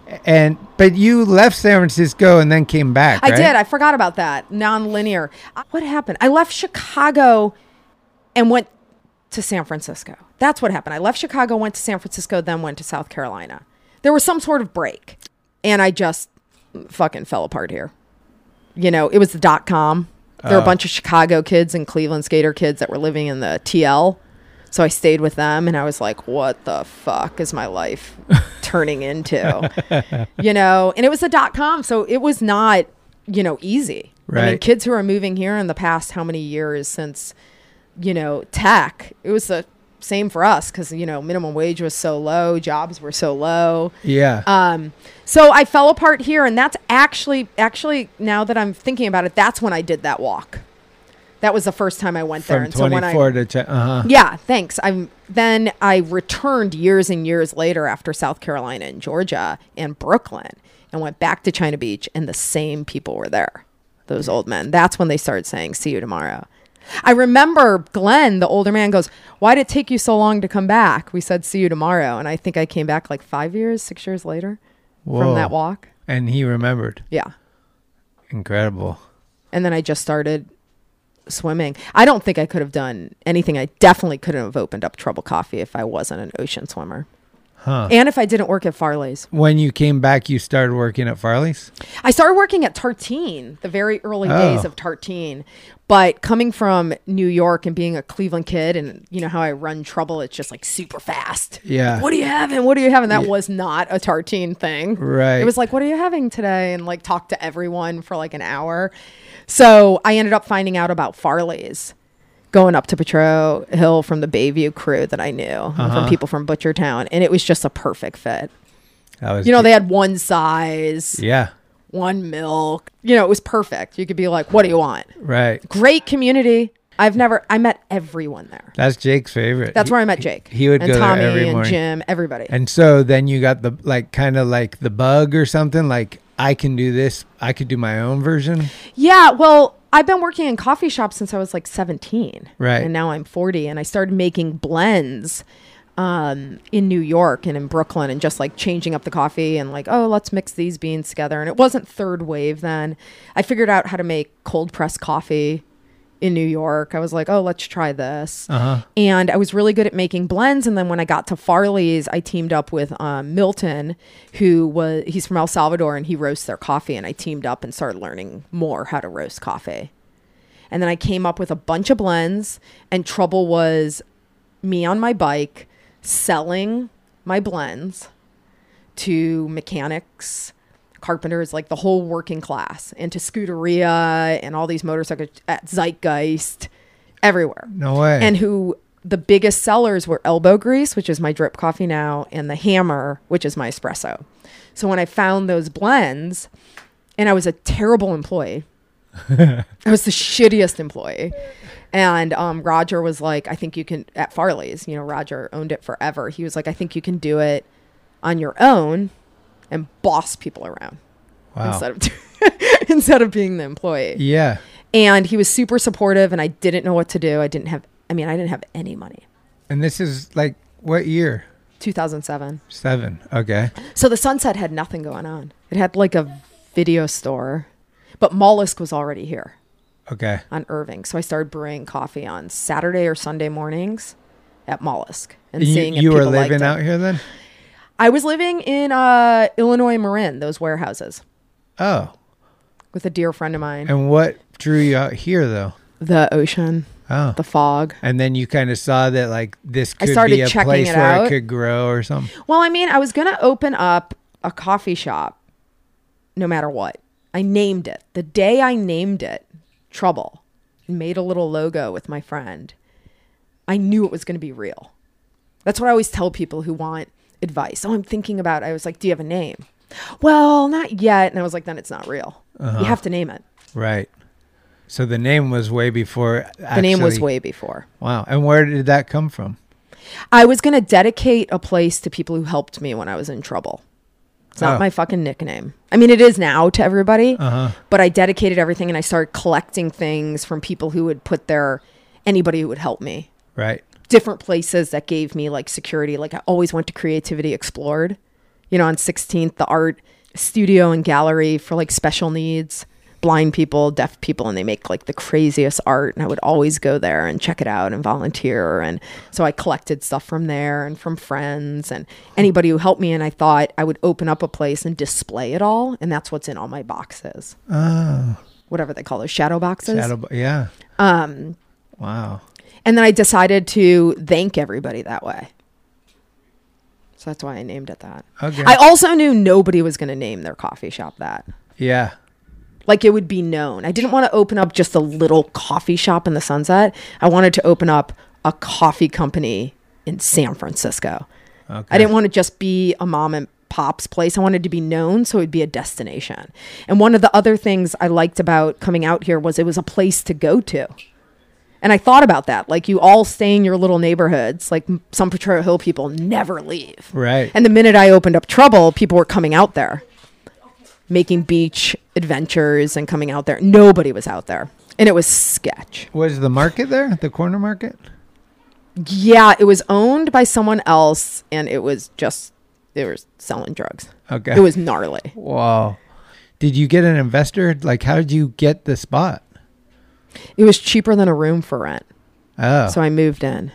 but you left San Francisco and then came back, I right? did. I forgot about that. Non-linear. What happened? I left Chicago and went to San Francisco. That's what happened. I left Chicago, went to San Francisco, then went to South Carolina. There was some sort of break, and I just fucking fell apart here. You know, it was the .com. There were a bunch of Chicago kids and Cleveland skater kids that were living in the TL. So I stayed with them and I was like, what the fuck is my life turning into? You know, and it was the .com. So it was not, you know, easy. Right. I mean, kids who are moving here in the past how many years since, you know, tech, it was the same for us because, you know, minimum wage was so low, jobs were so low. Yeah. So I fell apart here, and that's actually now that I'm thinking about it, that's when I did that walk. That was the first time I went there. From 24 to... Yeah, thanks. Then I returned years and years later after South Carolina and Georgia and Brooklyn and went back to China Beach, and the same people were there, those old men. That's when they started saying, see you tomorrow. I remember Glenn, the older man, goes, why did it take you so long to come back? We said, see you tomorrow. And I think I came back like 6 years later from that walk. And he remembered. Yeah. Incredible. And then I just started swimming. I don't think I could have done anything. I definitely couldn't have opened up Trouble Coffee if I wasn't an ocean swimmer. Huh. And if I didn't work at Farley's. When you came back, you started working at Farley's? I started working at Tartine, the very early days of Tartine. But coming from New York and being a Cleveland kid, and you know how I run Trouble, it's just like super fast. Yeah. What are you having? What are you having? That was not a Tartine thing. Right. It was like, what are you having today? And like talk to everyone for like an hour. So I ended up finding out about Farley's, going up to Petro Hill from the Bayview crew that I knew, from people from Butchertown. And it was just a perfect fit. You know, they had one size. Yeah. One milk. You know, it was perfect. You could be like, what do you want? Right. Great community. I met everyone there. That's Jake's favorite. That's where I met Jake. He would and go Tommy there every and morning. Jim, everybody. And so then you got the kind of like the bug or something, like I can do this. I could do my own version. Yeah. Well, I've been working in coffee shops since I was like 17. Right. And now I'm 40, and I started making blends in New York and in Brooklyn, and just like changing up the coffee and like, oh, let's mix these beans together. And it wasn't third wave then. I figured out how to make cold pressed coffee in New York. I was like, oh, let's try this. And I was really good at making blends. And then when I got to Farley's, I teamed up with Milton, he's from El Salvador, and he roasts their coffee. And I teamed up and started learning more how to roast coffee. And then I came up with a bunch of blends, and Trouble was me on my bike selling my blends to mechanics, carpenters, like the whole working class, and to Scuderia and all these motorcycles at Zeitgeist, everywhere. No way. And who the biggest sellers were Elbow Grease, which is my drip coffee now, and the Hammer, which is my espresso. So when I found those blends, and I was a terrible employee, I was the shittiest employee. And Roger was like, I think you can, at Farley's, you know, Roger owned it forever. He was like, I think you can do it on your own and boss people around. Wow. Instead of being the employee. Yeah. And he was super supportive, and I didn't know what to do. I didn't have any money. And this is like what year? 2007. 7. Okay. So the Sunset had nothing going on. It had like a video store, but Mollusk was already here. Okay. On Irving. So I started brewing coffee on Saturday or Sunday mornings at Mollusk and you, seeing if you were people liked living it. out here then? I was living in Illinois Marin, those warehouses. Oh. With a dear friend of mine. And what drew you out here though? The ocean. Oh. The fog. And then you kind of saw that like this could started be a checking place it where out. it could grow or something. Well, I mean, I was going to open up a coffee shop no matter what. I named it. The day I named it, Trouble, and made a little logo with my friend, I knew it was going to be real. That's what I always tell people who want advice. Oh, I'm thinking about it. I was like, do you have a name? Well, not yet. And I was like, then it's not real. You have to name it. Right. So the name was way before. The name was way before. Wow. And where did that come from? I was going to dedicate a place to people who helped me when I was in trouble. It's not my fucking nickname. I mean, it is now to everybody, but I dedicated everything and I started collecting things from people who would put anybody who would help me. Right. Different places that gave me like security. Like I always went to Creativity Explored, on 16th, the art studio and gallery for like special needs, blind people, deaf people, and they make like the craziest art. And I would always go there and check it out and volunteer. And so I collected stuff from there and from friends and anybody who helped me. And I thought I would open up a place and display it all. And that's what's in all my boxes. Oh. Whatever they call those, shadow boxes. Yeah. Wow. And then I decided to thank everybody that way. So that's why I named it that. Okay. I also knew nobody was going to name their coffee shop that. Yeah. Like it would be known. I didn't want to open up just a little coffee shop in the Sunset. I wanted to open up a coffee company in San Francisco. Okay. I didn't want to just be a mom and pop's place. I wanted to be known, so it would be a destination. And one of the other things I liked about coming out here was it was a place to go to. And I thought about that. Like you all stay in your little neighborhoods. Like some Potrero Hill people never leave. Right. And the minute I opened up Trouble, people were coming out there, making beach adventures and coming out there. Nobody was out there. And it was sketch. Was the market there? The corner market? Yeah, it was owned by someone else. And it was just, they were selling drugs. Okay. It was gnarly. Wow. Did you get an investor? Like, how did you get the spot? It was cheaper than a room for rent. Oh. So I moved in.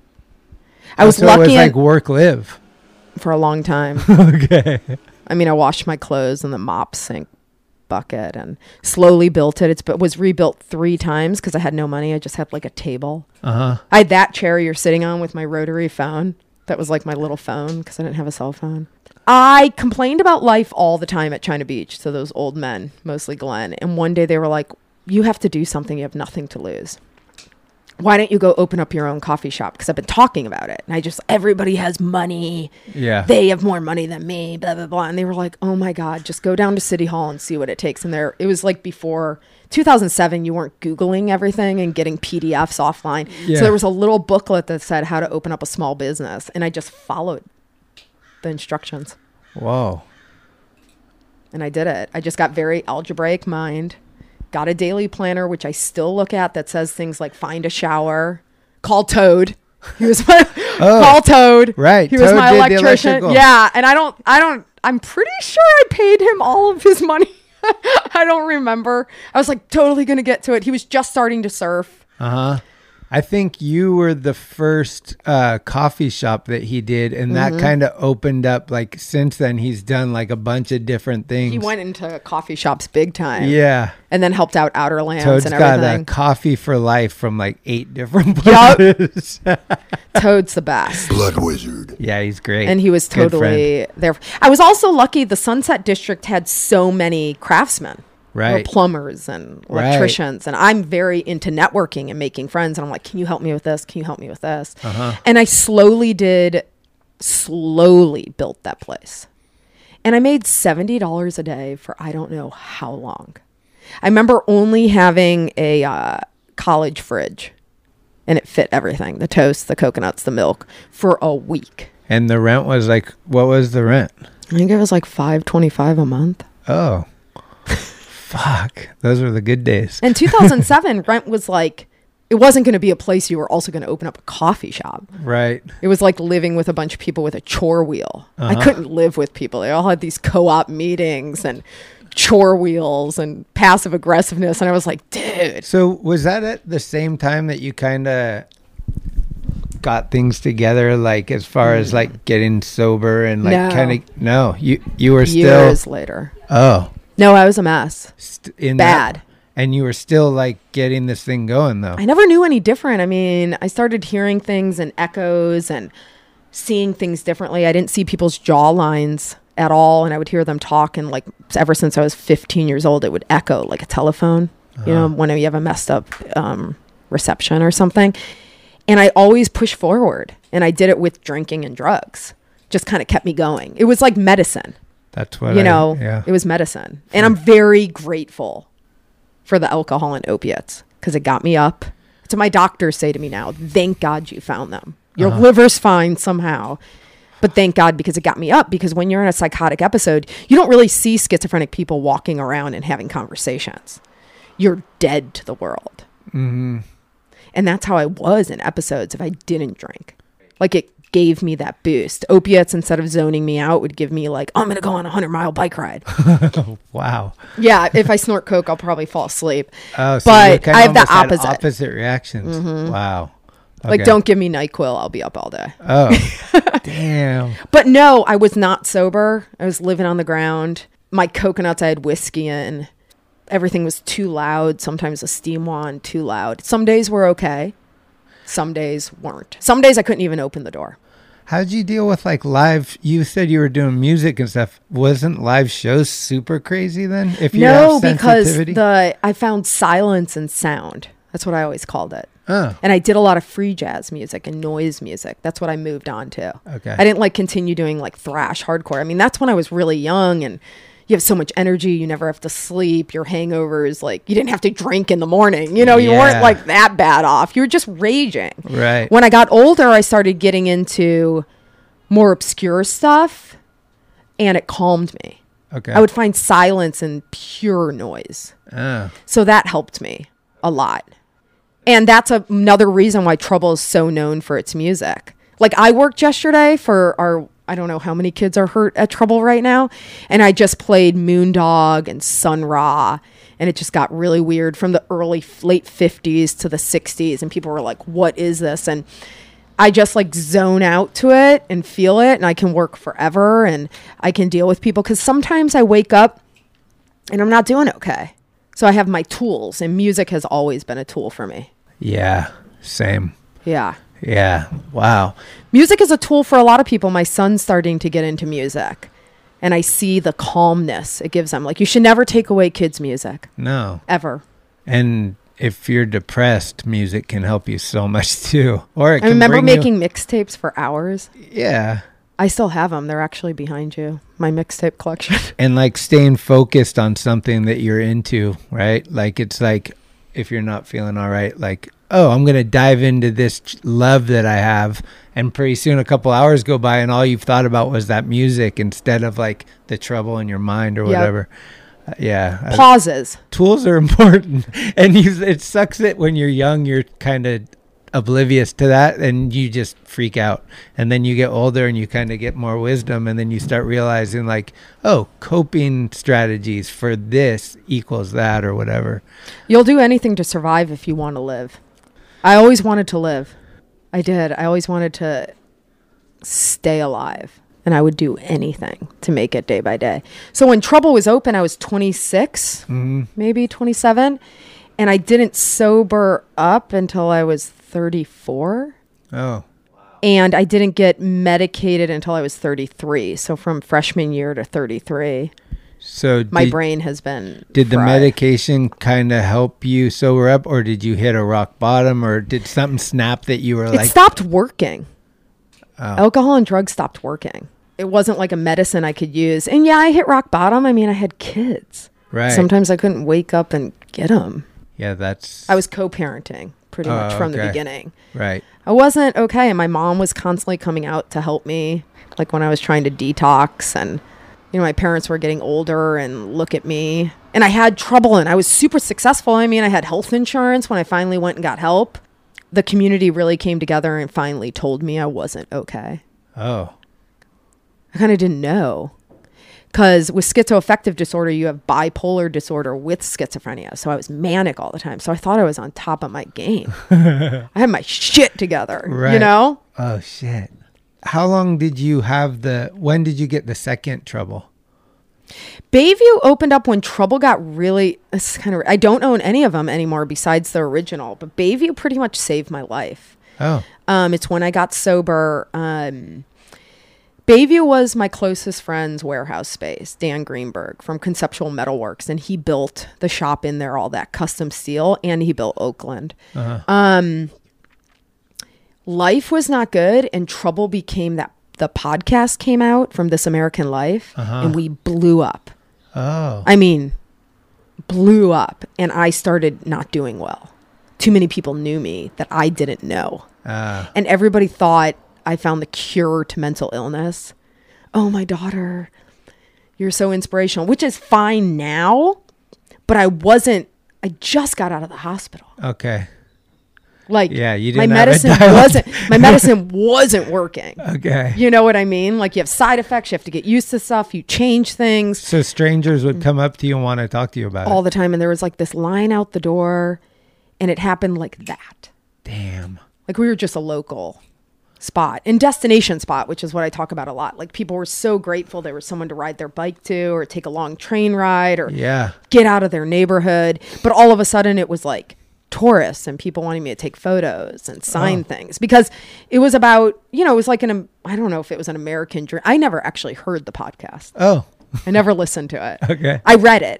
I was so lucky. It was like work, live. For a long time. Okay. I mean, I washed my clothes in the mop sink bucket and slowly built it. It was rebuilt 3 times because I had no money. I just had like a table. I had that chair you're sitting on with my rotary phone. That was like my little phone because I didn't have a cell phone. I complained about life all the time at China Beach to those old men, mostly Glenn. And one day they were like, you have to do something. You have nothing to lose. Why don't you go open up your own coffee shop? Because I've been talking about it. And everybody has money. Yeah. They have more money than me, blah, blah, blah. And they were like, oh my God, just go down to City Hall and see what it takes. And it was like before 2007, you weren't Googling everything and getting PDFs offline. Yeah. So there was a little booklet that said how to open up a small business. And I just followed the instructions. Whoa. And I did it. I just got very algebraic mind. Got a daily planner, which I still look at, that says things like find a shower, call Toad. He was my call Toad. Right. He was Toad my did the electrician. electrical. Yeah. And I'm pretty sure I paid him all of his money. I don't remember. I was like totally going to get to it. He was just starting to surf. I think you were the first coffee shop that he did, and that kind of opened up. Like since then, he's done like a bunch of different things. He went into coffee shops big time. Yeah, and then helped out Outer Lands Toad's and everything. got a coffee for life from like 8 different places. Toad's the best. Blood wizard. Yeah, he's great, and he was totally there. I was also lucky. The Sunset District had so many craftsmen. Right. Plumbers and electricians. Right. And I'm very into networking and making friends. And I'm like, can you help me with this? Can you help me with this? And I slowly built that place. And I made $70 a day for I don't know how long. I remember only having a college fridge. And it fit everything. The toast, the coconuts, the milk for a week. And the rent was like, what was the rent? I think it was like $525 a month. Oh. Fuck, those were the good days. In 2007, rent was like, it wasn't going to be a place you were also going to open up a coffee shop. Right. It was like living with a bunch of people with a chore wheel. I couldn't live with people. They all had these co-op meetings and chore wheels and passive aggressiveness. And I was like, dude. So was that at the same time that you kind of got things together, like as far as like getting sober and like you were still years later. Oh. No, I was a mess. Bad. And you were still like getting this thing going though. I never knew any different. I mean, I started hearing things and echoes and seeing things differently. I didn't see people's jaw lines at all. And I would hear them talk. And like ever since I was 15 years old, it would echo like a telephone, you know, when you have a messed up reception or something. And I always push forward. And I did it with drinking and drugs. Just kind of kept me going. It was like medicine. That's what it was medicine. And I'm very grateful for the alcohol and opiates because it got me up. So my doctors say to me now, thank God you found them. Your liver's fine somehow. But thank God because it got me up. Because when you're in a psychotic episode, you don't really see schizophrenic people walking around and having conversations. You're dead to the world. Mm-hmm. And that's how I was in episodes if I didn't drink. Like it gave me that boost. Opiates, instead of zoning me out, would give me like, oh, I'm going to go on a 100-mile bike ride. Wow. Yeah. If I snort Coke, I'll probably fall asleep. Oh, so but I have the almost had opposite. opposite reactions. Mm-hmm. Wow. Okay. Like, don't give me NyQuil. I'll be up all day. Oh, damn. But no, I was not sober. I was living on the ground. My coconuts, I had whiskey in. Everything was too loud. Sometimes the steam wand too loud. Some days were okay. Some days weren't. Some days I couldn't even open the door. How'd you deal with like live? You said you were doing music and stuff. Wasn't live shows super crazy then? If you have sensitivity? Because I found silence and sound. That's what I always called it. Oh. And I did a lot of free jazz music and noise music. That's what I moved on to. Okay. I didn't like continue doing like thrash hardcore. I mean, that's when I was really young and you have so much energy. You never have to sleep. Your hangovers, like you didn't have to drink in the morning. You know, you weren't like that bad off. You were just raging. Right. When I got older, I started getting into more obscure stuff and it calmed me. Okay. I would find silence and pure noise. Oh. So that helped me a lot. And that's another reason why Trouble is so known for its music. Like I worked yesterday for I don't know how many kids are hurt at Trouble right now. And I just played Moondog and Sun Ra. And it just got really weird from the late 50s to the 60s. And people were like, what is this? And I just like zone out to it and feel it. And I can work forever and I can deal with people. Because sometimes I wake up and I'm not doing okay. So I have my tools. And music has always been a tool for me. Yeah, same. Yeah. Yeah. Wow. Music is a tool for a lot of people. My son's starting to get into music and I see the calmness it gives them. Like you should never take away kids' music. No. Ever. And if you're depressed, music can help you so much too. Or it I remember making mixtapes for hours. Yeah. I still have them. They're actually behind you. My mixtape collection. And like staying focused on something that you're into, right? Like it's like, if you're not feeling all right, like, oh, I'm going to dive into this love that I have. And pretty soon a couple hours go by and all you've thought about was that music instead of like the trouble in your mind or whatever. Yeah. Pauses. Tools are important. And it sucks that when you're young, you're kind of oblivious to that and you just freak out. And then you get older and you kind of get more wisdom. And then you start realizing like, oh, coping strategies for this equals that or whatever. You'll do anything to survive if you want to live. I always wanted to live. I did. I always wanted to stay alive. And I would do anything to make it day by day. So when Trouble was open, I was 26, maybe 27. And I didn't sober up until I was 34. Oh. And I didn't get medicated until I was 33. So from freshman year to 33. So my brain has been Did the fried. medication kind of help you sober up, or did you hit a rock bottom, or did something snap that you were like... It stopped working. Oh. Alcohol and drugs stopped working. It wasn't like a medicine I could use. And yeah, I hit rock bottom. I mean, I had kids. Right. Sometimes I couldn't wake up and get them. Yeah, that's... I was co-parenting pretty much from the beginning. Right. I wasn't okay. And my mom was constantly coming out to help me. Like when I was trying to detox and, you know, my parents were getting older and look at me. And I had trouble and I was super successful. I mean, I had health insurance when I finally went and got help. The community really came together and finally told me I wasn't okay. Oh. I kind of didn't know. Because with schizoaffective disorder, you have bipolar disorder with schizophrenia. So I was manic all the time. So I thought I was on top of my game. I had my shit together, right. You know? Oh, shit. How long did you have when did you get the second Trouble? Bayview opened up when Trouble got really, it's kind of, I don't own any of them anymore besides the original, but Bayview pretty much saved my life. Oh. It's when I got sober. Bayview was my closest friend's warehouse space, Dan Greenberg from Conceptual Metalworks, and he built the shop in there, all that custom steel, and he built Oakland. Life was not good, and Trouble became that. The podcast came out from This American Life, and we blew up. Oh. I mean, blew up, and I started not doing well. Too many people knew me that I didn't know. And everybody thought I found the cure to mental illness. Oh, my daughter, you're so inspirational, which is fine now, but I just got out of the hospital. Okay. Like, yeah, you my didn't medicine wasn't working. Okay. You know what I mean? Like, you have side effects, you have to get used to stuff, you change things. So strangers would come up to you and want to talk to you about it all the time, and there was like this line out the door, and it happened like that. Damn. Like, we were just a local spot and destination spot, which is what I talk about a lot. Like, people were so grateful there was someone to ride their bike to, or take a long train ride, or get out of their neighborhood. But all of a sudden it was like tourists and people wanting me to take photos and sign things, because it was about, it was like I don't know if it was an American dream. I never actually heard the podcast. Oh. I never listened to it. Okay. I read it.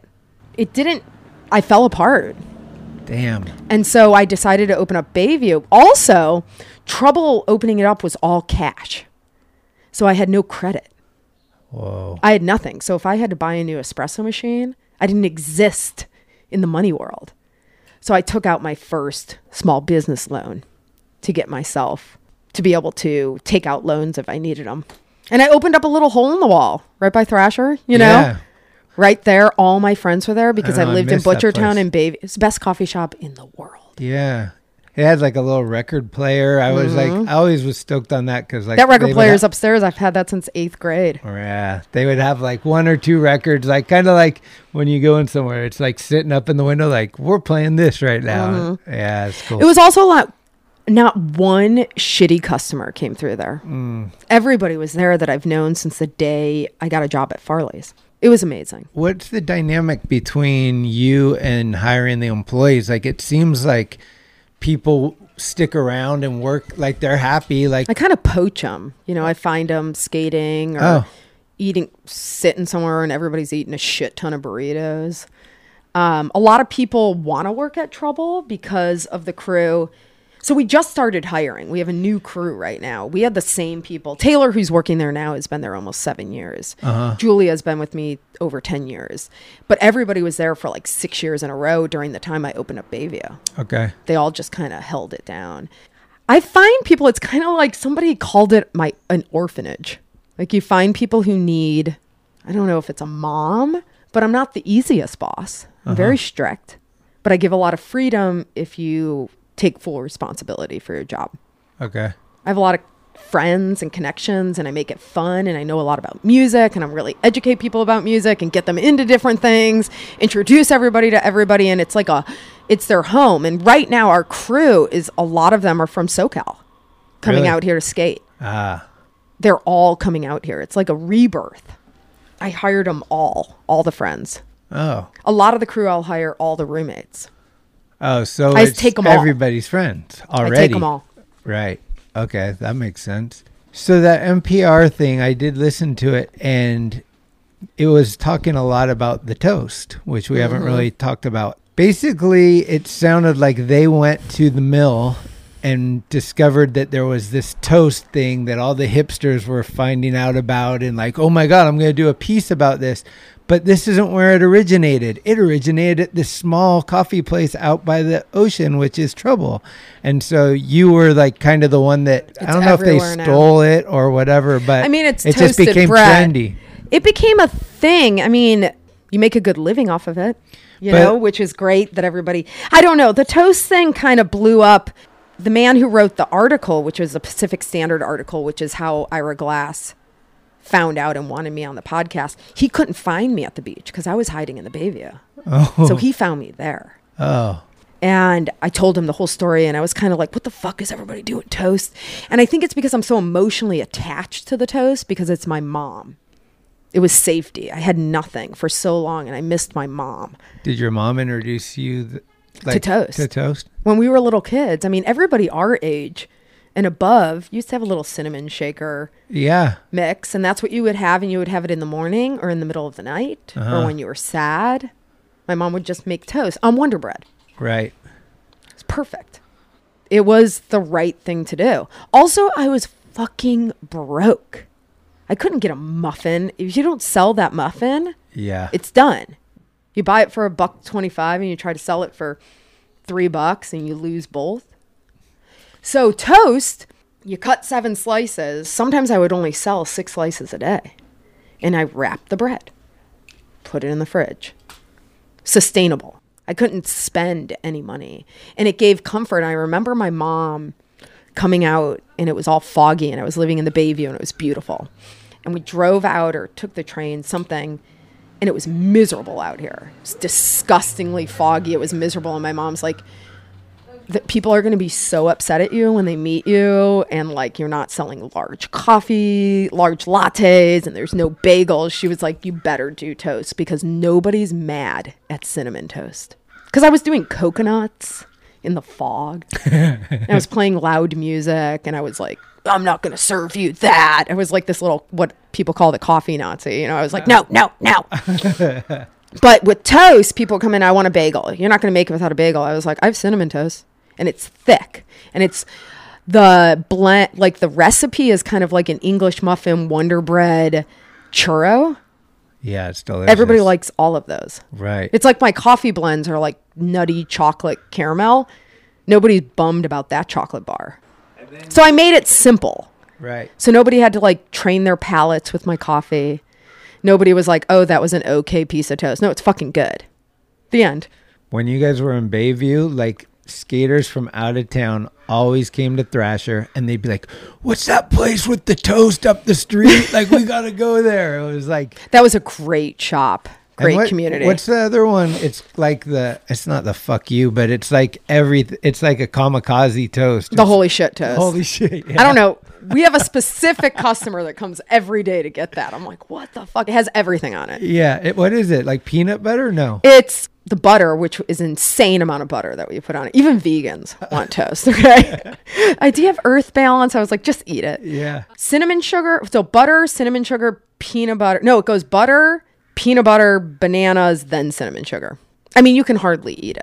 I fell apart. Damn. And so I decided to open up Bayview. Also, Trouble opening it up was all cash. So I had no credit. Whoa. I had nothing. So if I had to buy a new espresso machine, I didn't exist in the money world. So I took out my first small business loan to get myself to be able to take out loans if I needed them. And I opened up a little hole in the wall right by Thrasher, Yeah. Right there. All my friends were there because I lived in missed that Butchertown place. and Bayview. It's the best coffee shop in the world. Yeah. It had like a little record player. I was like, I always was stoked on that because like that record player is upstairs. I've had that since 8th grade. Yeah, they would have like one or two records, like kind of like when you go in somewhere, it's like sitting up in the window, like we're playing this right now. Yeah, it's cool. It was also a lot. Not one shitty customer came through there. Everybody was there that I've known since the day I got a job at Farley's. It was amazing. What's the dynamic between you and hiring the employees? Like, it seems like people stick around and work like they're happy. Like, I kind of poach them. I find them skating or sitting somewhere and everybody's eating a shit ton of burritos. A lot of people want to work at Trouble because of the crew. So we just started hiring. We have a new crew right now. We had the same people. Taylor, who's working there now, has been there almost 7 years. Julia's been with me over 10 years. But everybody was there for like 6 years in a row during the time I opened up Bayview. Okay. They all just kind of held it down. I find people, it's kind of like somebody called it an orphanage. Like, you find people who need, I don't know if it's a mom, but I'm not the easiest boss. I'm very strict. But I give a lot of freedom if you take full responsibility for your job. Okay. I have a lot of friends and connections, and I make it fun, and I know a lot about music, and I'm really educate people about music and get them into different things, introduce everybody to everybody, and it's like it's their home. And right now our crew a lot of them are from SoCal coming out here to skate. They're all coming out here. It's like a rebirth. I hired them all the friends. Oh. A lot of the crew I'll hire all the roommates. Oh, so I it's take them all. everybody's friends already. I take them all. Right. Okay, that makes sense. So that NPR thing, I did listen to it, and it was talking a lot about the toast, which we haven't really talked about. Basically, it sounded like they went to the mill and discovered that there was this toast thing that all the hipsters were finding out about, and like, oh my God, I'm going to do a piece about this. But this isn't where it originated. It originated at this small coffee place out by the ocean, which is Trouble. And so you were like kind of the one that, I don't know if they stole it or whatever, but I mean, it just became bread. trendy. It became a thing. I mean, you make a good living off of it, which is great that everybody, I don't know. The toast thing kind of blew up. The man who wrote the article, which was a Pacific Standard article, which is how Ira Glass found out and wanted me on the podcast, he couldn't find me at the beach because I was hiding in the Bayview. So he found me there. And I told him the whole story, and I was kind of like, what the fuck is everybody doing toast? And I think it's because I'm so emotionally attached to the toast because it's my mom. It was safety. I had nothing for so long, and I missed my mom. Did your mom introduce you to toast? To toast? When we were little kids. I mean, everybody our age and above used to have a little cinnamon shaker mix, and that's what you would have, and you would have it in the morning or in the middle of the night or when you were sad. My mom would just make toast on Wonder Bread. Right. It's perfect. It was the right thing to do. Also, I was fucking broke. I couldn't get a muffin. If you don't sell that muffin, it's done. You buy it for $1.25 and you try to sell it for $3 and you lose both. So toast, you cut 7 slices. Sometimes I would only sell 6 slices a day. And I wrapped the bread, put it in the fridge. Sustainable. I couldn't spend any money. And it gave comfort. I remember my mom coming out and it was all foggy and I was living in the Bayview and it was beautiful. And we drove out or took the train, something, and it was miserable out here. It was disgustingly foggy. It was miserable. And my mom's like, people are going to be so upset at you when they meet you, and like you're not selling large coffee, large lattes, and there's no bagels. She was like, you better do toast because nobody's mad at cinnamon toast. Because I was doing coconuts in the fog. And I was playing loud music, and I was like, I'm not going to serve you that. I was like this little, what people call the coffee Nazi. You know, I was like, no. But with toast, people come in, I want a bagel. You're not going to make it without a bagel. I was like, I have cinnamon toast. And it's thick. And it's the blend, like the recipe is kind of like an English muffin, Wonder Bread, churro. Yeah, it's delicious. Everybody likes all of those. Right. It's like my coffee blends are like nutty chocolate caramel. Nobody's bummed about that chocolate bar. So I made it simple. Right. So nobody had to like train their palates with my coffee. Nobody was like, oh, that was an okay piece of toast. No, it's fucking good. The end. When you guys were in Bayview, like skaters from out of town always came to Thrasher and they'd be like, what's that place with the toast up the street? Like, we got to go there. It was like. That was a great shop. Great community. What's the other one? It's like it's not the fuck you, but it's like it's like a kamikaze toast. The holy shit toast. Holy shit. Yeah. I don't know. We have a specific customer that comes every day to get that. I'm like, what the fuck? It has everything on it. Yeah. What is it? Like peanut butter? No. It's the butter, which is an insane amount of butter that we put on it. Even vegans want toast. Okay. Do you have earth balance? I was like, just eat it. Yeah. Cinnamon sugar. So butter, cinnamon sugar, peanut butter. No, it goes butter, peanut butter, bananas, then cinnamon sugar. I mean, you can hardly eat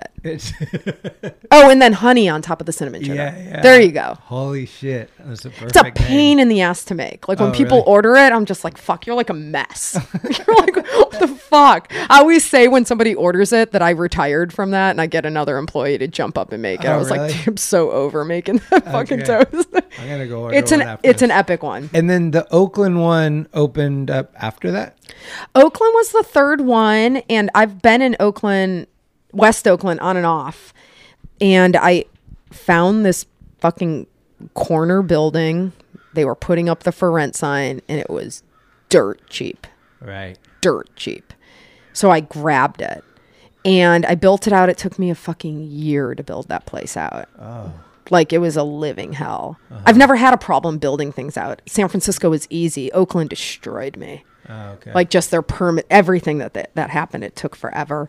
it. Oh, and then honey on top of the cinnome sugar. Yeah. There you go. Holy shit. That's a perfect It's a pain in the ass to make. Like when people order it, I'm just like, fuck, you're like a mess. You're like, what the fuck? I always say when somebody orders it that I retired from that and I get another employee to jump up and make it. I was like, dude, I'm so over making that fucking toast. I'm going to go order It's an epic one. And then the Oakland one opened up after that? Oakland was the third one, and I've been in Oakland, West Oakland, on and off. And I found this fucking corner building. They were putting up the for rent sign, and it was dirt cheap. Right. Dirt cheap. So I grabbed it, and I built it out. It took me a fucking year to build that place out. Oh. Like it was a living hell. I've never had a problem building things out. San Francisco was easy. Oakland destroyed me. Oh, okay. Like just their permit, everything that happened, it took forever.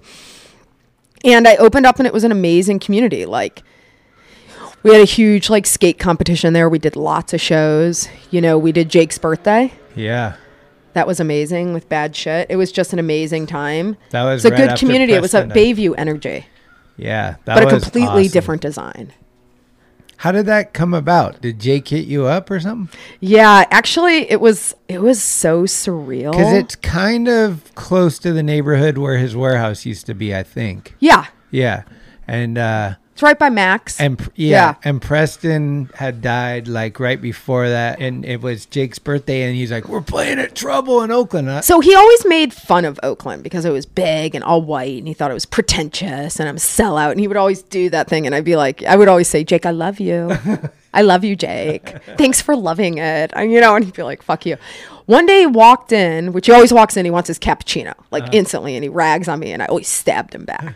And I opened up and it was an amazing community. Like we had a huge like skate competition there. We did lots of shows. You know, we did Jake's birthday. Yeah. That was amazing with Bad Shit. It was just an amazing time. That was a good community. It was a Bayview energy. Yeah. But a completely different design. How did that come about? Did Jake hit you up or something? Yeah, actually, it was so surreal. Because it's kind of close to the neighborhood where his warehouse used to be, I think. Yeah. Yeah. And it's right by Max. And and Preston had died like right before that, and it was Jake's birthday, and he's like, "We're playing at Trouble in Oakland." So he always made fun of Oakland because it was big and all white, and he thought it was pretentious, and I'm a sellout, and he would always do that thing, and I would always say, "Jake, I love you, I love you, Jake. Thanks for loving it," and he'd be like, "Fuck you." One day he walked in, which he always walks in, he wants his cappuccino, like instantly, and he rags on me, and I always stabbed him back,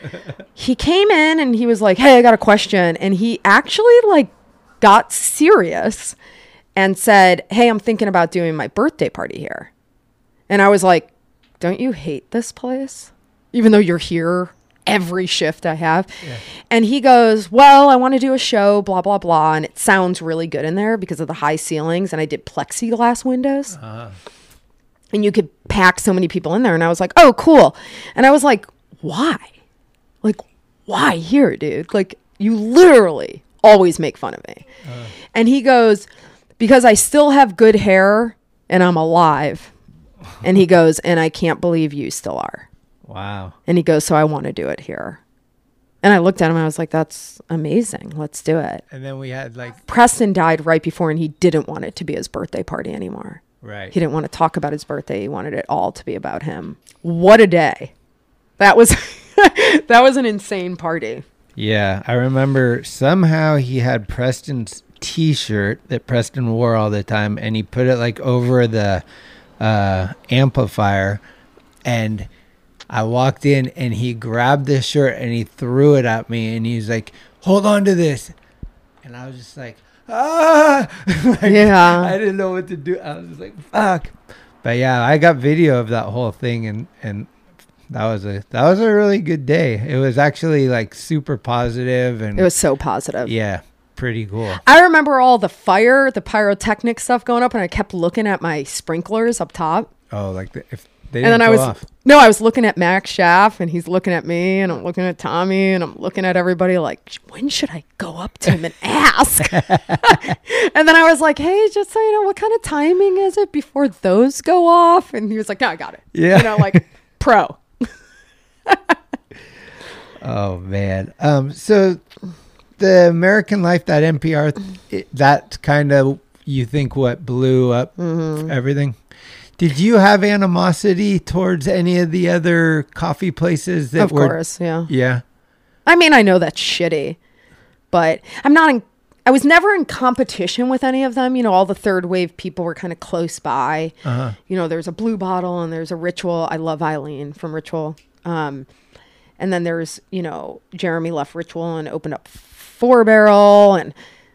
He came in, and he was like, "Hey, I got a question," and he actually, like, got serious and said, "Hey, I'm thinking about doing my birthday party here." And I was like, don't you hate this place? Even though you're here every shift I have. Yeah. And he goes, well, I want to do a show, blah, blah, blah. And it sounds really good in there because of the high ceilings. And I did plexiglass windows. And you could pack so many people in there. And I was like, oh, cool. And I was like, why? Like, why here, dude? Like, you literally always make fun of me. And he goes, because I still have good hair and I'm alive. And he goes, and I can't believe you still are. Wow. And he goes, so I want to do it here. And I looked at him and I was like, that's amazing. Let's do it. And then we had like... Preston died right before and he didn't want it to be his birthday party anymore. Right. He didn't want to talk about his birthday. He wanted it all to be about him. What a day. That was that was an insane party. Yeah. I remember somehow he had Preston's t-shirt that Preston wore all the time and he put it like over the amplifier, and I walked in and he grabbed this shirt and he threw it at me and he's like, hold on to this. And I was just like, like, yeah. I didn't know what to do. I was just like, fuck. But yeah, I got video of that whole thing and that was a really good day. It was actually like super positive and it was so positive. Yeah. Pretty cool. I remember all the pyrotechnic stuff going up and I kept looking at my sprinklers up top. Oh, like if they didn't go off. No, I was looking at Max Schaff and he's looking at me and I'm looking at Tommy and I'm looking at everybody like, when should I go up to him and ask? And then I was like, hey, just so you know, what kind of timing is it before those go off? And he was like, no, I got it. Yeah. You know, like pro. Oh, man. So the American Life, that NPR, that kind of, you think what blew up everything? Did you have animosity towards any of the other coffee places that were? Of course, yeah. Yeah. I mean, I know that's shitty, but I was never in competition with any of them. You know, all the third wave people were kind of close by. You know, there's a Blue Bottle and there's a Ritual. I love Eileen from Ritual. And then there's, you know, Jeremy left Ritual and opened up 4 Barrel and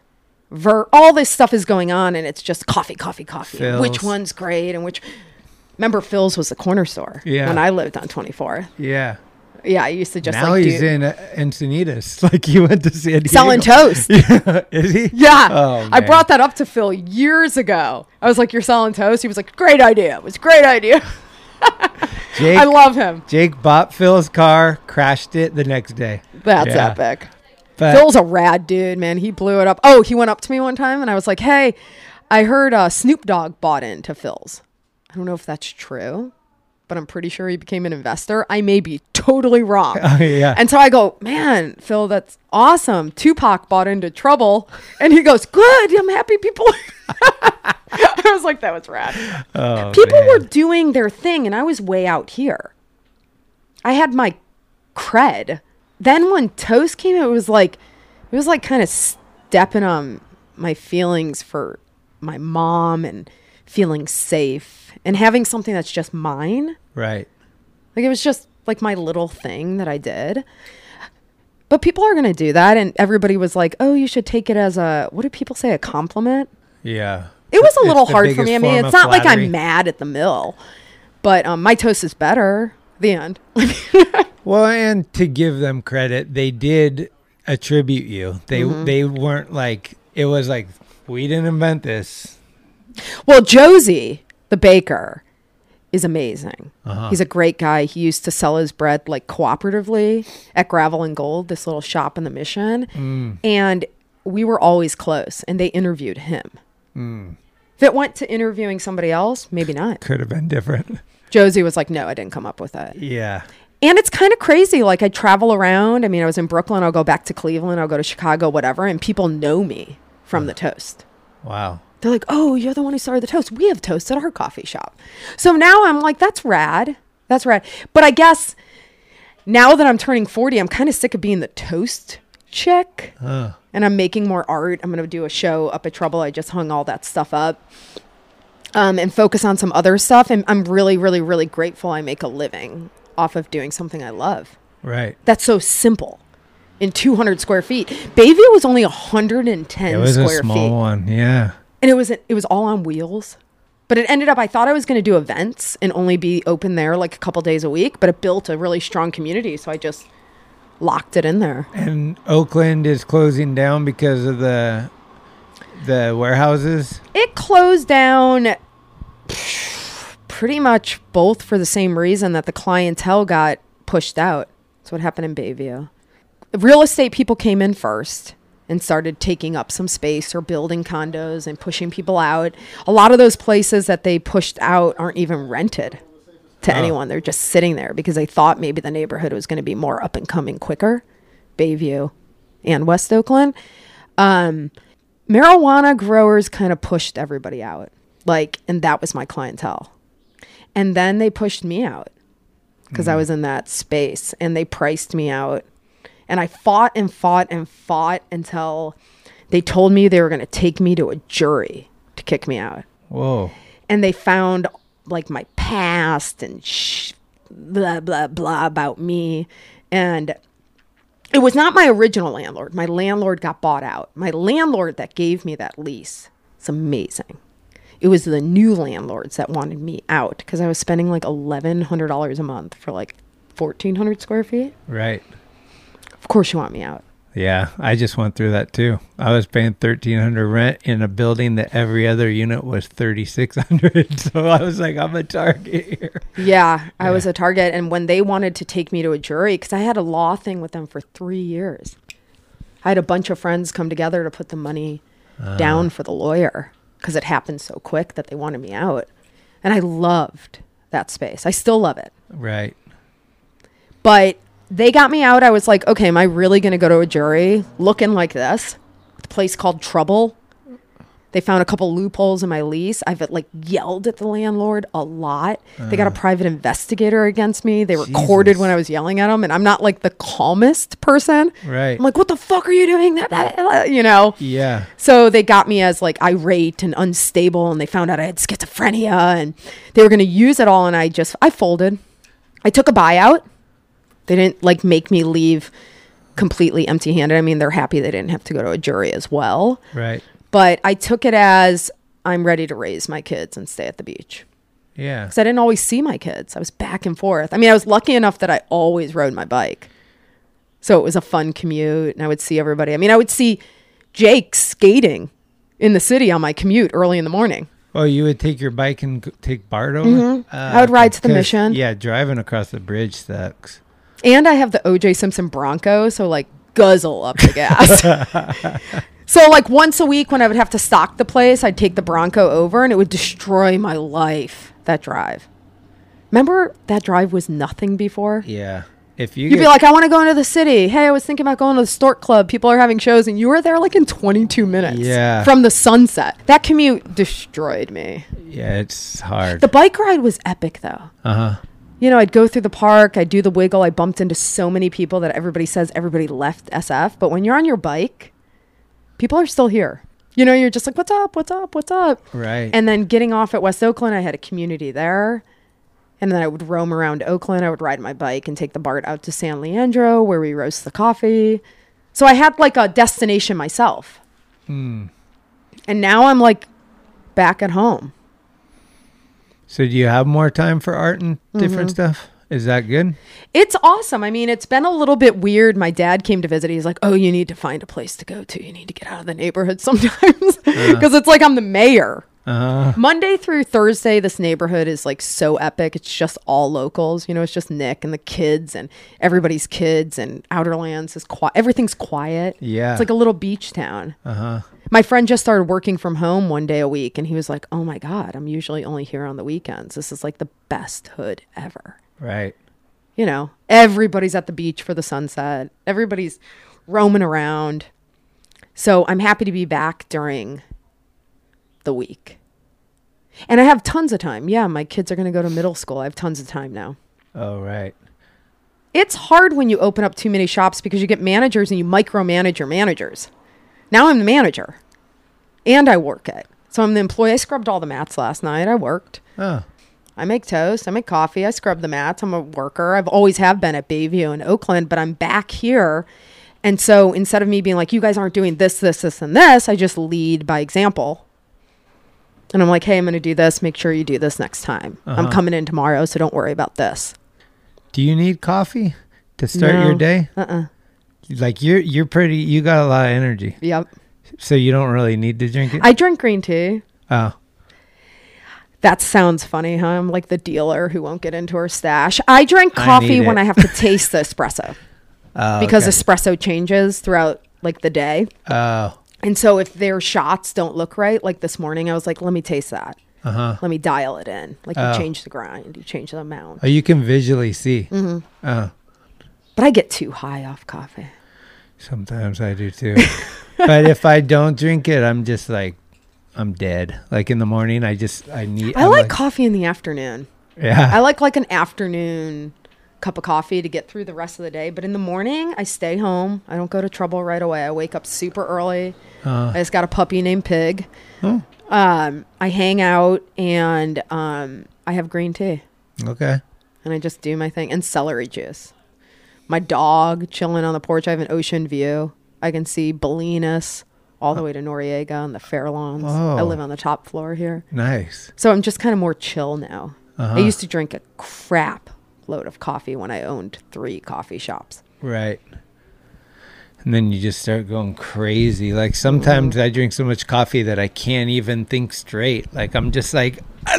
all this stuff is going on and it's just coffee. Phil's. Which one's great and remember Phil's was the corner store when I lived on 24th. Yeah. Yeah, I used to just now he's in Encinitas. Like he went to San Diego. Selling toast. Yeah. Is he? Yeah. Oh, man. I brought that up to Phil years ago. I was like, you're selling toast? He was like, great idea. It was a great idea. Jake, I love him. Jake bought Phil's car, crashed it the next day. That's epic. But Phil's a rad dude, man. He blew it up. Oh, he went up to me one time and I was like, hey, I heard Snoop Dogg bought into Phil's. I don't know if that's true, but I'm pretty sure he became an investor. I may be totally wrong. Oh, yeah. And so I go, man, Phil, that's awesome. Tupac bought into Trouble. And he goes, good. I'm happy people. I was like, that was rad. Oh, people were doing their thing and I was way out here. I had my cred. Then when Toast came, it was like kind of stepping on my feelings for my mom and feeling safe and having something that's just mine. Right. Like it was just like my little thing that I did. But people are going to do that. And everybody was like, oh, you should take it as what do people say? A compliment? Yeah. It was a little hard for me. I mean, it's not like I'm mad at the mill, but my toast is better. The end. Well, and to give them credit, they did attribute you. They weren't like, it was like, we didn't invent this. Well, Josie, the baker, is amazing. He's a great guy. He used to sell his bread like cooperatively at Gravel and Gold, this little shop in the Mission. And we were always close and they interviewed him. If it went to interviewing somebody else, maybe not. Could have been different. Josie was like, no, I didn't come up with it. Yeah. And it's kind of crazy. Like I travel around. I mean, I was in Brooklyn. I'll go back to Cleveland. I'll go to Chicago, whatever. And people know me from the toast. Wow. They're like, oh, you're the one who started the toast. We have toast at our coffee shop. So now I'm like, that's rad. That's rad. But I guess now that I'm turning 40, I'm kind of sick of being the toast chick. And I'm making more art. I'm going to do a show up at Trouble. I just hung all that stuff up. And focus on some other stuff. And I'm really, really, really grateful I make a living off of doing something I love. Right. That's so simple. In 200 square feet. Bayview was only 110 square feet. It was a small one, yeah. And it was all on wheels. But it ended up, I thought I was going to do events and only be open there like a couple days a week, but it built a really strong community. So I just locked it in there. And Oakland is closing down because of the warehouses? It closed down pretty much both for the same reason that the clientele got pushed out. That's what happened in Bayview. Real estate people came in first and started taking up some space or building condos and pushing people out. A lot of those places that they pushed out aren't even rented to anyone. They're just sitting there because they thought maybe the neighborhood was going to be more up and coming quicker. Bayview and West Oakland. Marijuana growers kind of pushed everybody out. And that was my clientele. And then they pushed me out because I was in that space and they priced me out. And I fought and fought and fought until they told me they were going to take me to a jury to kick me out. Whoa. And they found my past and blah, blah, blah about me. And it was not my original landlord. My landlord got bought out. My landlord that gave me that lease, it's amazing. It was the new landlords that wanted me out because I was spending $1,100 a month for 1,400 square feet. Right. Of course you want me out. Yeah, I just went through that too. I was paying $1,300 rent in a building that every other unit was $3,600. So I was like, I'm a target here. Yeah, I was a target. And when they wanted to take me to a jury, because I had a law thing with them for 3 years, I had a bunch of friends come together to put the money down for the lawyer because it happened so quick that they wanted me out. And I loved that space. I still love it. Right. But they got me out. I was like, okay, am I really going to go to a jury looking like this? The place called Trouble. They found a couple loopholes in my lease. I've yelled at the landlord a lot. They got a private investigator against me. They recorded when I was yelling at them. And I'm not the calmest person. Right. I'm like, what the fuck are you doing? Yeah. So they got me as irate and unstable. And they found out I had schizophrenia. And they were going to use it all. And I folded. I took a buyout. They didn't make me leave completely empty-handed. I mean, they're happy they didn't have to go to a jury as well. Right. But I took it as I'm ready to raise my kids and stay at the beach. Yeah. Because I didn't always see my kids. I was back and forth. I mean, I was lucky enough that I always rode my bike. So it was a fun commute and I would see everybody. I mean, I would see Jake skating in the city on my commute early in the morning. Oh, you would take your bike and take Bart over? Mm-hmm. I would ride to the Mission. Yeah, driving across the bridge sucks. And I have the O.J. Simpson Bronco, so guzzle up the gas. So once a week when I would have to stock the place, I'd take the Bronco over and it would destroy my life, that drive. Remember that drive was nothing before? Yeah. If You'd be like, I want to go into the city. Hey, I was thinking about going to the Stork Club. People are having shows and you were there in 22 minutes. Yeah. From the sunset. That commute destroyed me. Yeah, it's hard. The bike ride was epic though. Uh-huh. I'd go through the park, I'd do the wiggle. I bumped into so many people that everybody says everybody left SF. But when you're on your bike, people are still here. You're just like, what's up, what's up, what's up? Right. And then getting off at West Oakland, I had a community there. And then I would roam around Oakland. I would ride my bike and take the Bart out to San Leandro where we roast the coffee. So I had a destination myself. And now I'm back at home. So do you have more time for art and different stuff? Is that good? It's awesome. I mean, it's been a little bit weird. My dad came to visit. He's like, oh, you need to find a place to go to. You need to get out of the neighborhood sometimes. Because it's I'm the mayor. Monday through Thursday, this neighborhood is so epic. It's just all locals. It's just Nick and the kids and everybody's kids. And Outerlands is quiet. Everything's quiet. Yeah. It's a little beach town. My friend just started working from home one day a week. And he was like, oh my God, I'm usually only here on the weekends. This is the best hood ever. Right. Everybody's at the beach for the sunset. Everybody's roaming around. So I'm happy to be back during the week. And I have tons of time. Yeah, my kids are going to go to middle school. I have tons of time now. Oh, right. It's hard when you open up too many shops because you get managers and you micromanage your managers. Now I'm the manager and I work it. So I'm the employee. I scrubbed all the mats last night. I worked. Oh. I make toast. I make coffee. I scrub the mats. I'm a worker. I've always have been at Bayview and Oakland, but I'm back here. And so instead of me being like, you guys aren't doing this, this, this, and this, I just lead by example. And I'm like, hey, I'm going to do this. Make sure you do this next time. I'm coming in tomorrow, so don't worry about this. Do you need coffee to start your day? Like you're pretty, you got a lot of energy. Yep. So you don't really need to drink it? I drink green tea. Oh. That sounds funny, huh? I'm like the dealer who won't get into her stash. I drink coffee when I have to taste the espresso. Because espresso changes throughout like the day. Oh. And so if their shots don't look right, like this morning, I was like, let me taste that. Let me dial it in. Like you change the grind, you change the amount. Oh, you can visually see. Oh. But I get too high off coffee. Sometimes I do too. But if I don't drink it, I'm just like, I'm dead. Like in the morning, I like coffee in the afternoon. Yeah. I like an afternoon cup of coffee to get through the rest of the day. But in the morning, I stay home. I don't go to trouble right away. I wake up super early. I just got a puppy named Pig. I hang out and I have green tea. Okay. And I just do my thing. And celery juice. My dog chilling on the porch. I have an ocean view. I can see Bolinas all the way to Noriega and the Fairlawns. I live on the top floor here. Nice. So I'm just kind of more chill now. I used to drink a crap load of coffee when I owned 3 coffee shops. Right. And then you just start going crazy. Like sometimes I drink so much coffee that I can't even think straight. Like I'm just like,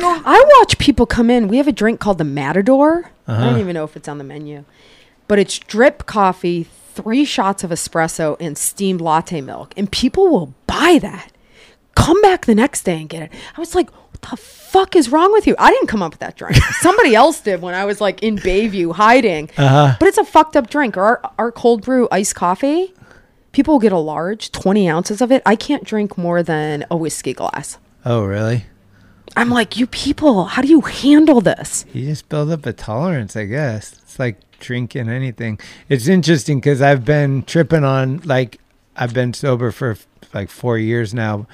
I watch people come in. We have a drink called the Matador. I don't even know if it's on the menu. But it's drip coffee, 3 shots of espresso, and steamed latte milk. And people will buy that. Come back the next day and get it. I was like, what the fuck is wrong with you? I didn't come up with that drink. Somebody else did when I was like in Bayview hiding. But it's a fucked up drink. Or our cold brew iced coffee, people will get a large, 20 ounces of it. I can't drink more than a whiskey glass. Oh, really? I'm like, you people, how do you handle this? You just build up a tolerance, I guess. It's like drinking anything. It's interesting because I've been tripping on, like, I've been sober for like 4 years now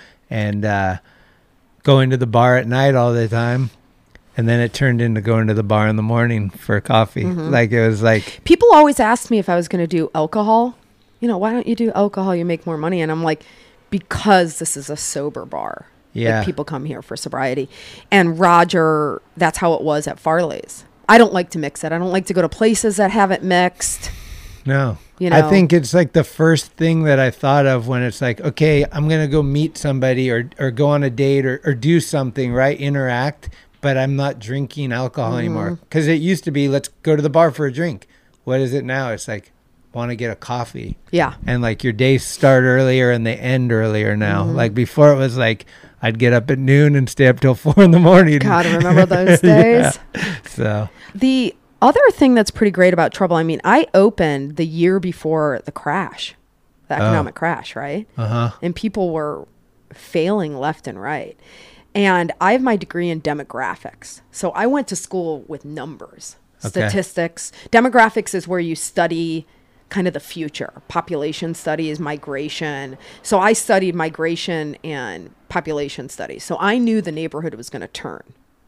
and going to the bar at night all the time. And then it turned into going to the bar in the morning for coffee. Like it was like. People always asked me if I was going to do alcohol. You know, why don't you do alcohol? You make more money. And I'm like, because this is a sober bar. Yeah. Like people come here for sobriety. And Roger, that's how it was at Farley's. I don't like to mix it. I don't like to go to places that have it mixed. No. You know? I think it's like the first thing that I thought of when it's like, okay, I'm going to go meet somebody or go on a date or do something, right? Interact, but I'm not drinking alcohol anymore. Because it used to be, let's go to the bar for a drink. What is it now? It's like, want to get a coffee. Yeah. And like your days start earlier and they end earlier now. Like before it was like, I'd get up at noon and stay up till 4 a.m. God, remember those days? Yeah. So the other thing that's pretty great about Trouble, I mean, I opened the year before the crash, the economic crash, right? And people were failing left and right. And I have my degree in demographics. So I went to school with numbers, statistics. Demographics is where you study kind of the future. Population studies, migration. So I studied migration and population studies. So I knew the neighborhood was going to turn.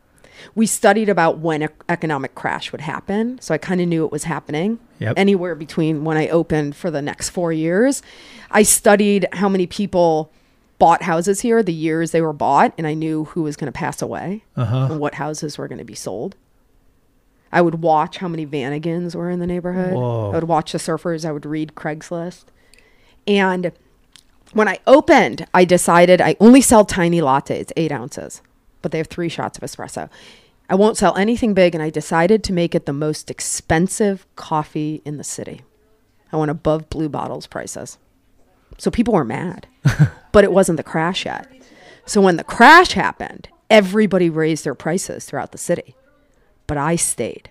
We studied about when economic crash would happen. So I kind of knew it was happening anywhere between when I opened for the next 4 years. I studied how many people bought houses here, the years they were bought, and I knew who was going to pass away and what houses were going to be sold. I would watch how many Vanagons were in the neighborhood. Whoa. I would watch the surfers. I would read Craigslist. And when I opened, I decided I only sell tiny lattes, 8 ounces, but they have 3 shots of espresso. I won't sell anything big, and I decided to make it the most expensive coffee in the city. I went above Blue Bottle's prices. So people were mad, but it wasn't the crash yet. So when the crash happened, everybody raised their prices throughout the city. But I stayed.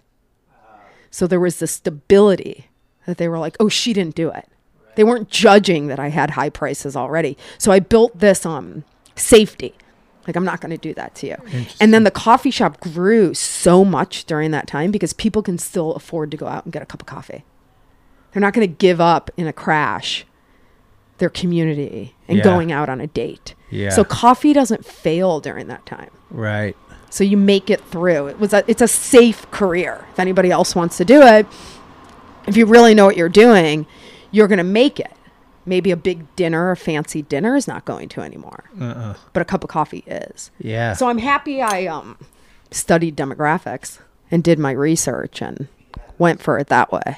So there was the stability that they were like, oh, she didn't do it. They weren't judging that I had high prices already. So I built this safety. Like, I'm not going to do that to you. And then the coffee shop grew so much during that time because people can still afford to go out and get a cup of coffee. They're not going to give up in a crash their community and going out on a date. So coffee doesn't fail during that time. Right. So you make it through. It's a safe career. If anybody else wants to do it, if you really know what you're doing, you're going to make it. Maybe a big dinner, a fancy dinner is not going to anymore. But a cup of coffee is. Yeah. So I'm happy I studied demographics and did my research and went for it that way.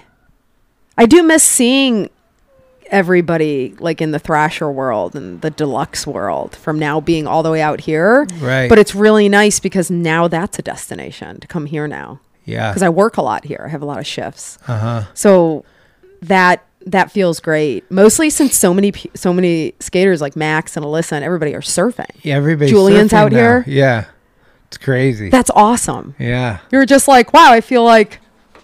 I do miss seeing everybody like in the Thrasher world and the deluxe world from now being all the way out here. Right. But it's really nice because now that's a destination to come here now. Yeah. Because I work a lot here. I have a lot of shifts. Uh-huh. So that feels great. Mostly since so many skaters like Max and Alyssa and everybody are surfing. Yeah, everybody's Julian's surfing out now. here. Yeah. It's crazy. That's awesome. Yeah. You're just like, wow, I feel like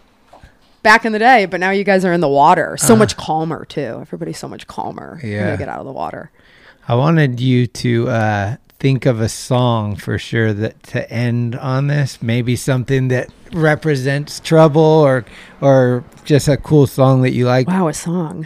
back in the day, but now you guys are in the water. So much calmer too. Everybody's so much calmer when they get out of the water. I wanted you to think of a song for sure that to end on this. Maybe something that represents Trouble or just a cool song that you like. Wow, a song.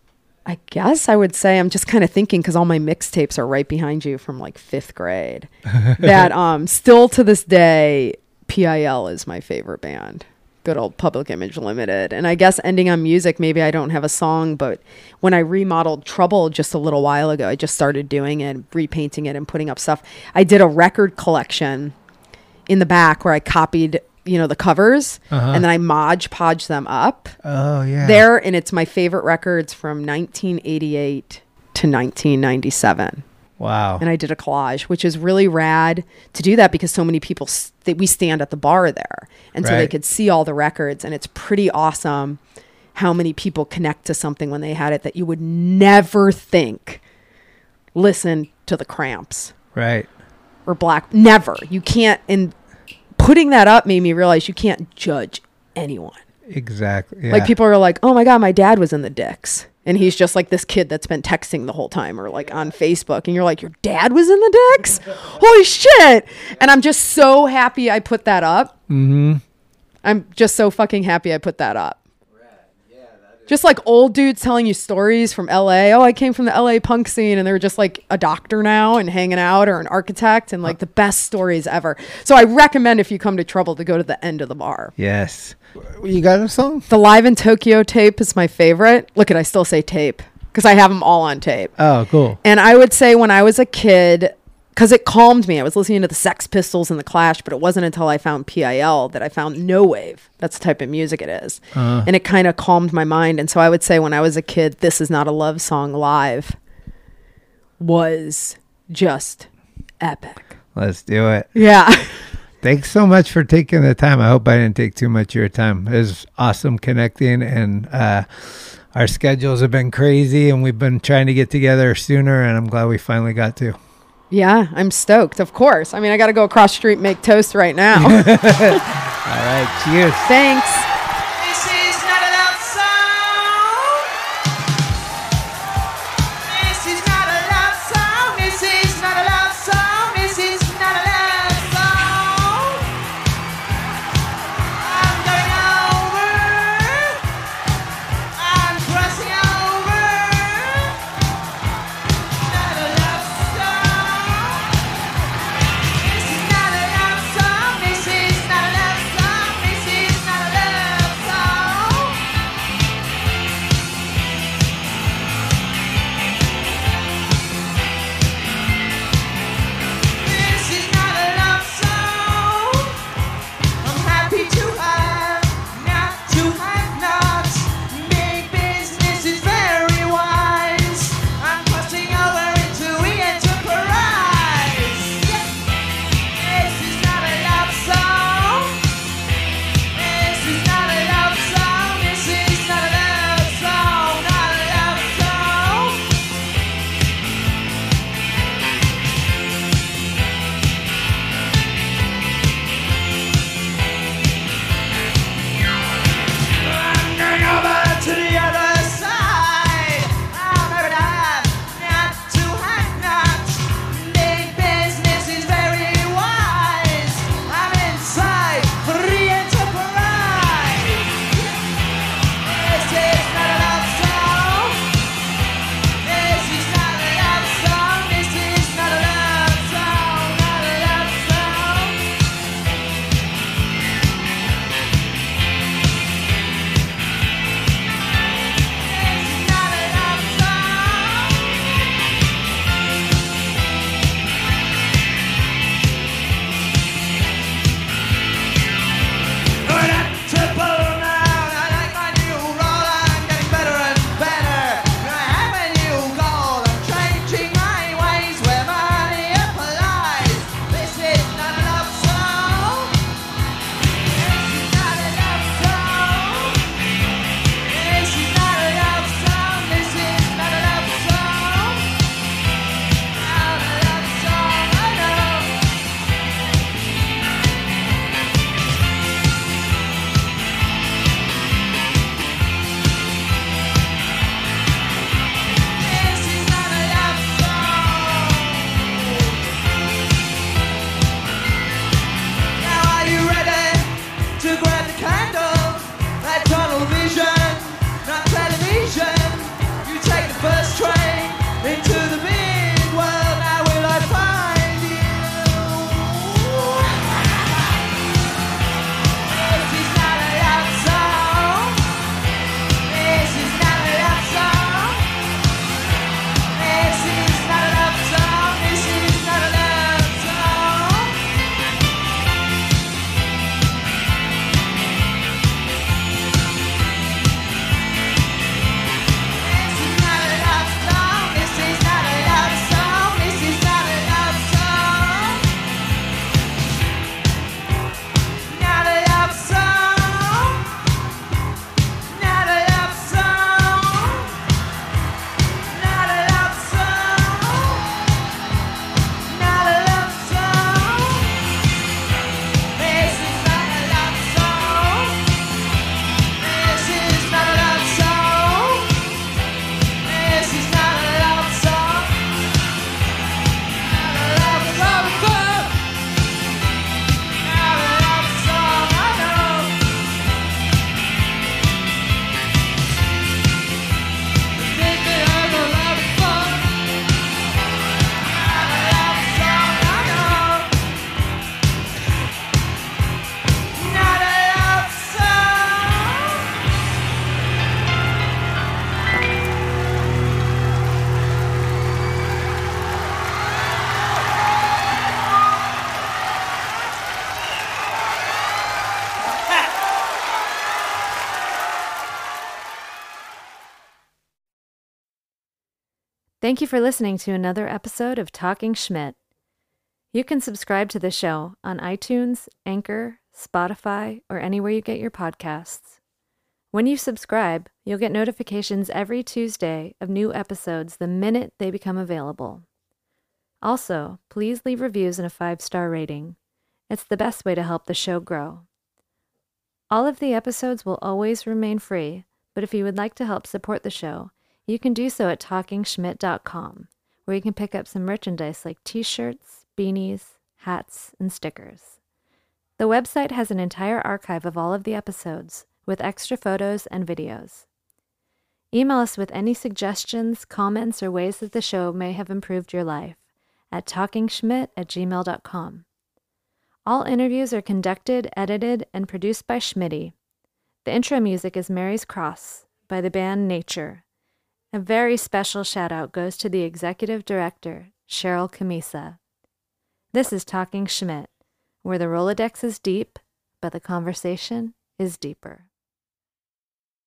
I guess I would say I'm just kind of thinking because all my mixtapes are right behind you from like 5th grade. That still to this day, PIL is my favorite band. Good old Public Image Limited. And I guess ending on music, maybe I don't have a song, but when I remodeled Trouble just a little while ago, I just started doing it, repainting it and putting up stuff. I did a record collection in the back where I copied, the covers and then I Mod Podge them up. Oh, yeah. There, and it's my favorite records from 1988 to 1997. Wow. And I did a collage, which is really rad to do that because so many people, we stand at the bar there. And so they could see all the records. And it's pretty awesome how many people connect to something when they had it that you would never think listen to the Cramps. Right. Or Black. Never. You can't. And putting that up made me realize you can't judge anyone. Exactly. Yeah. Like people are like, oh my God, my dad was in the Dicks. And he's just like this kid that's been texting the whole time or like on Facebook. And you're like, your dad was in the Dicks? Holy shit. And I'm just so happy I put that up. Mm-hmm. I'm just so fucking happy I put that up. Just like old dudes telling you stories from LA. Oh, I came from the LA punk scene and they're just like a doctor now and hanging out or an architect and like the best stories ever. So I recommend if you come to Trouble to go to the end of the bar. Yes. You got a song? The Live in Tokyo tape is my favorite. Look, I still say tape because I have them all on tape. Oh, cool. And I would say when I was a kid, because it calmed me. I was listening to the Sex Pistols and the Clash, but it wasn't until I found PIL that I found No Wave. That's the type of music it is. And it kind of calmed my mind. And so I would say when I was a kid, This Is Not a Love Song live was just epic. Let's do it. Yeah. Thanks so much for taking the time. I hope I didn't take too much of your time. It was awesome connecting, and our schedules have been crazy, and we've been trying to get together sooner, and I'm glad we finally got to. Yeah, I'm stoked, of course. I mean, I got to go across the street and make toast right now. All right, cheers. Thanks. This is not a love song. This is not a love song. This is not a love song. This is not a love song. I'm going over. I'm crossing over. Not a love song. This is not a love song. This is not a love song. This is not a love Thank you for listening to another episode of Talking Schmidt. You can subscribe to the show on iTunes, Anchor, Spotify, or anywhere you get your podcasts. When you subscribe, you'll get notifications every Tuesday of new episodes the minute they become available. Also, please leave reviews and a 5-star rating. It's the best way to help the show grow. All of the episodes will always remain free, but if you would like to help support the show, you can do so at TalkingSchmidt.com, where you can pick up some merchandise like t-shirts, beanies, hats, and stickers. The website has an entire archive of all of the episodes, with extra photos and videos. Email us with any suggestions, comments, or ways that the show may have improved your life at talkingschmidt@gmail.com. All interviews are conducted, edited, and produced by Schmitty. The intro music is Mary's Cross by the band Nature. A very special shout-out goes to the executive director, Cheryl Camisa. This is Talking Schmidt, where the Rolodex is deep, but the conversation is deeper.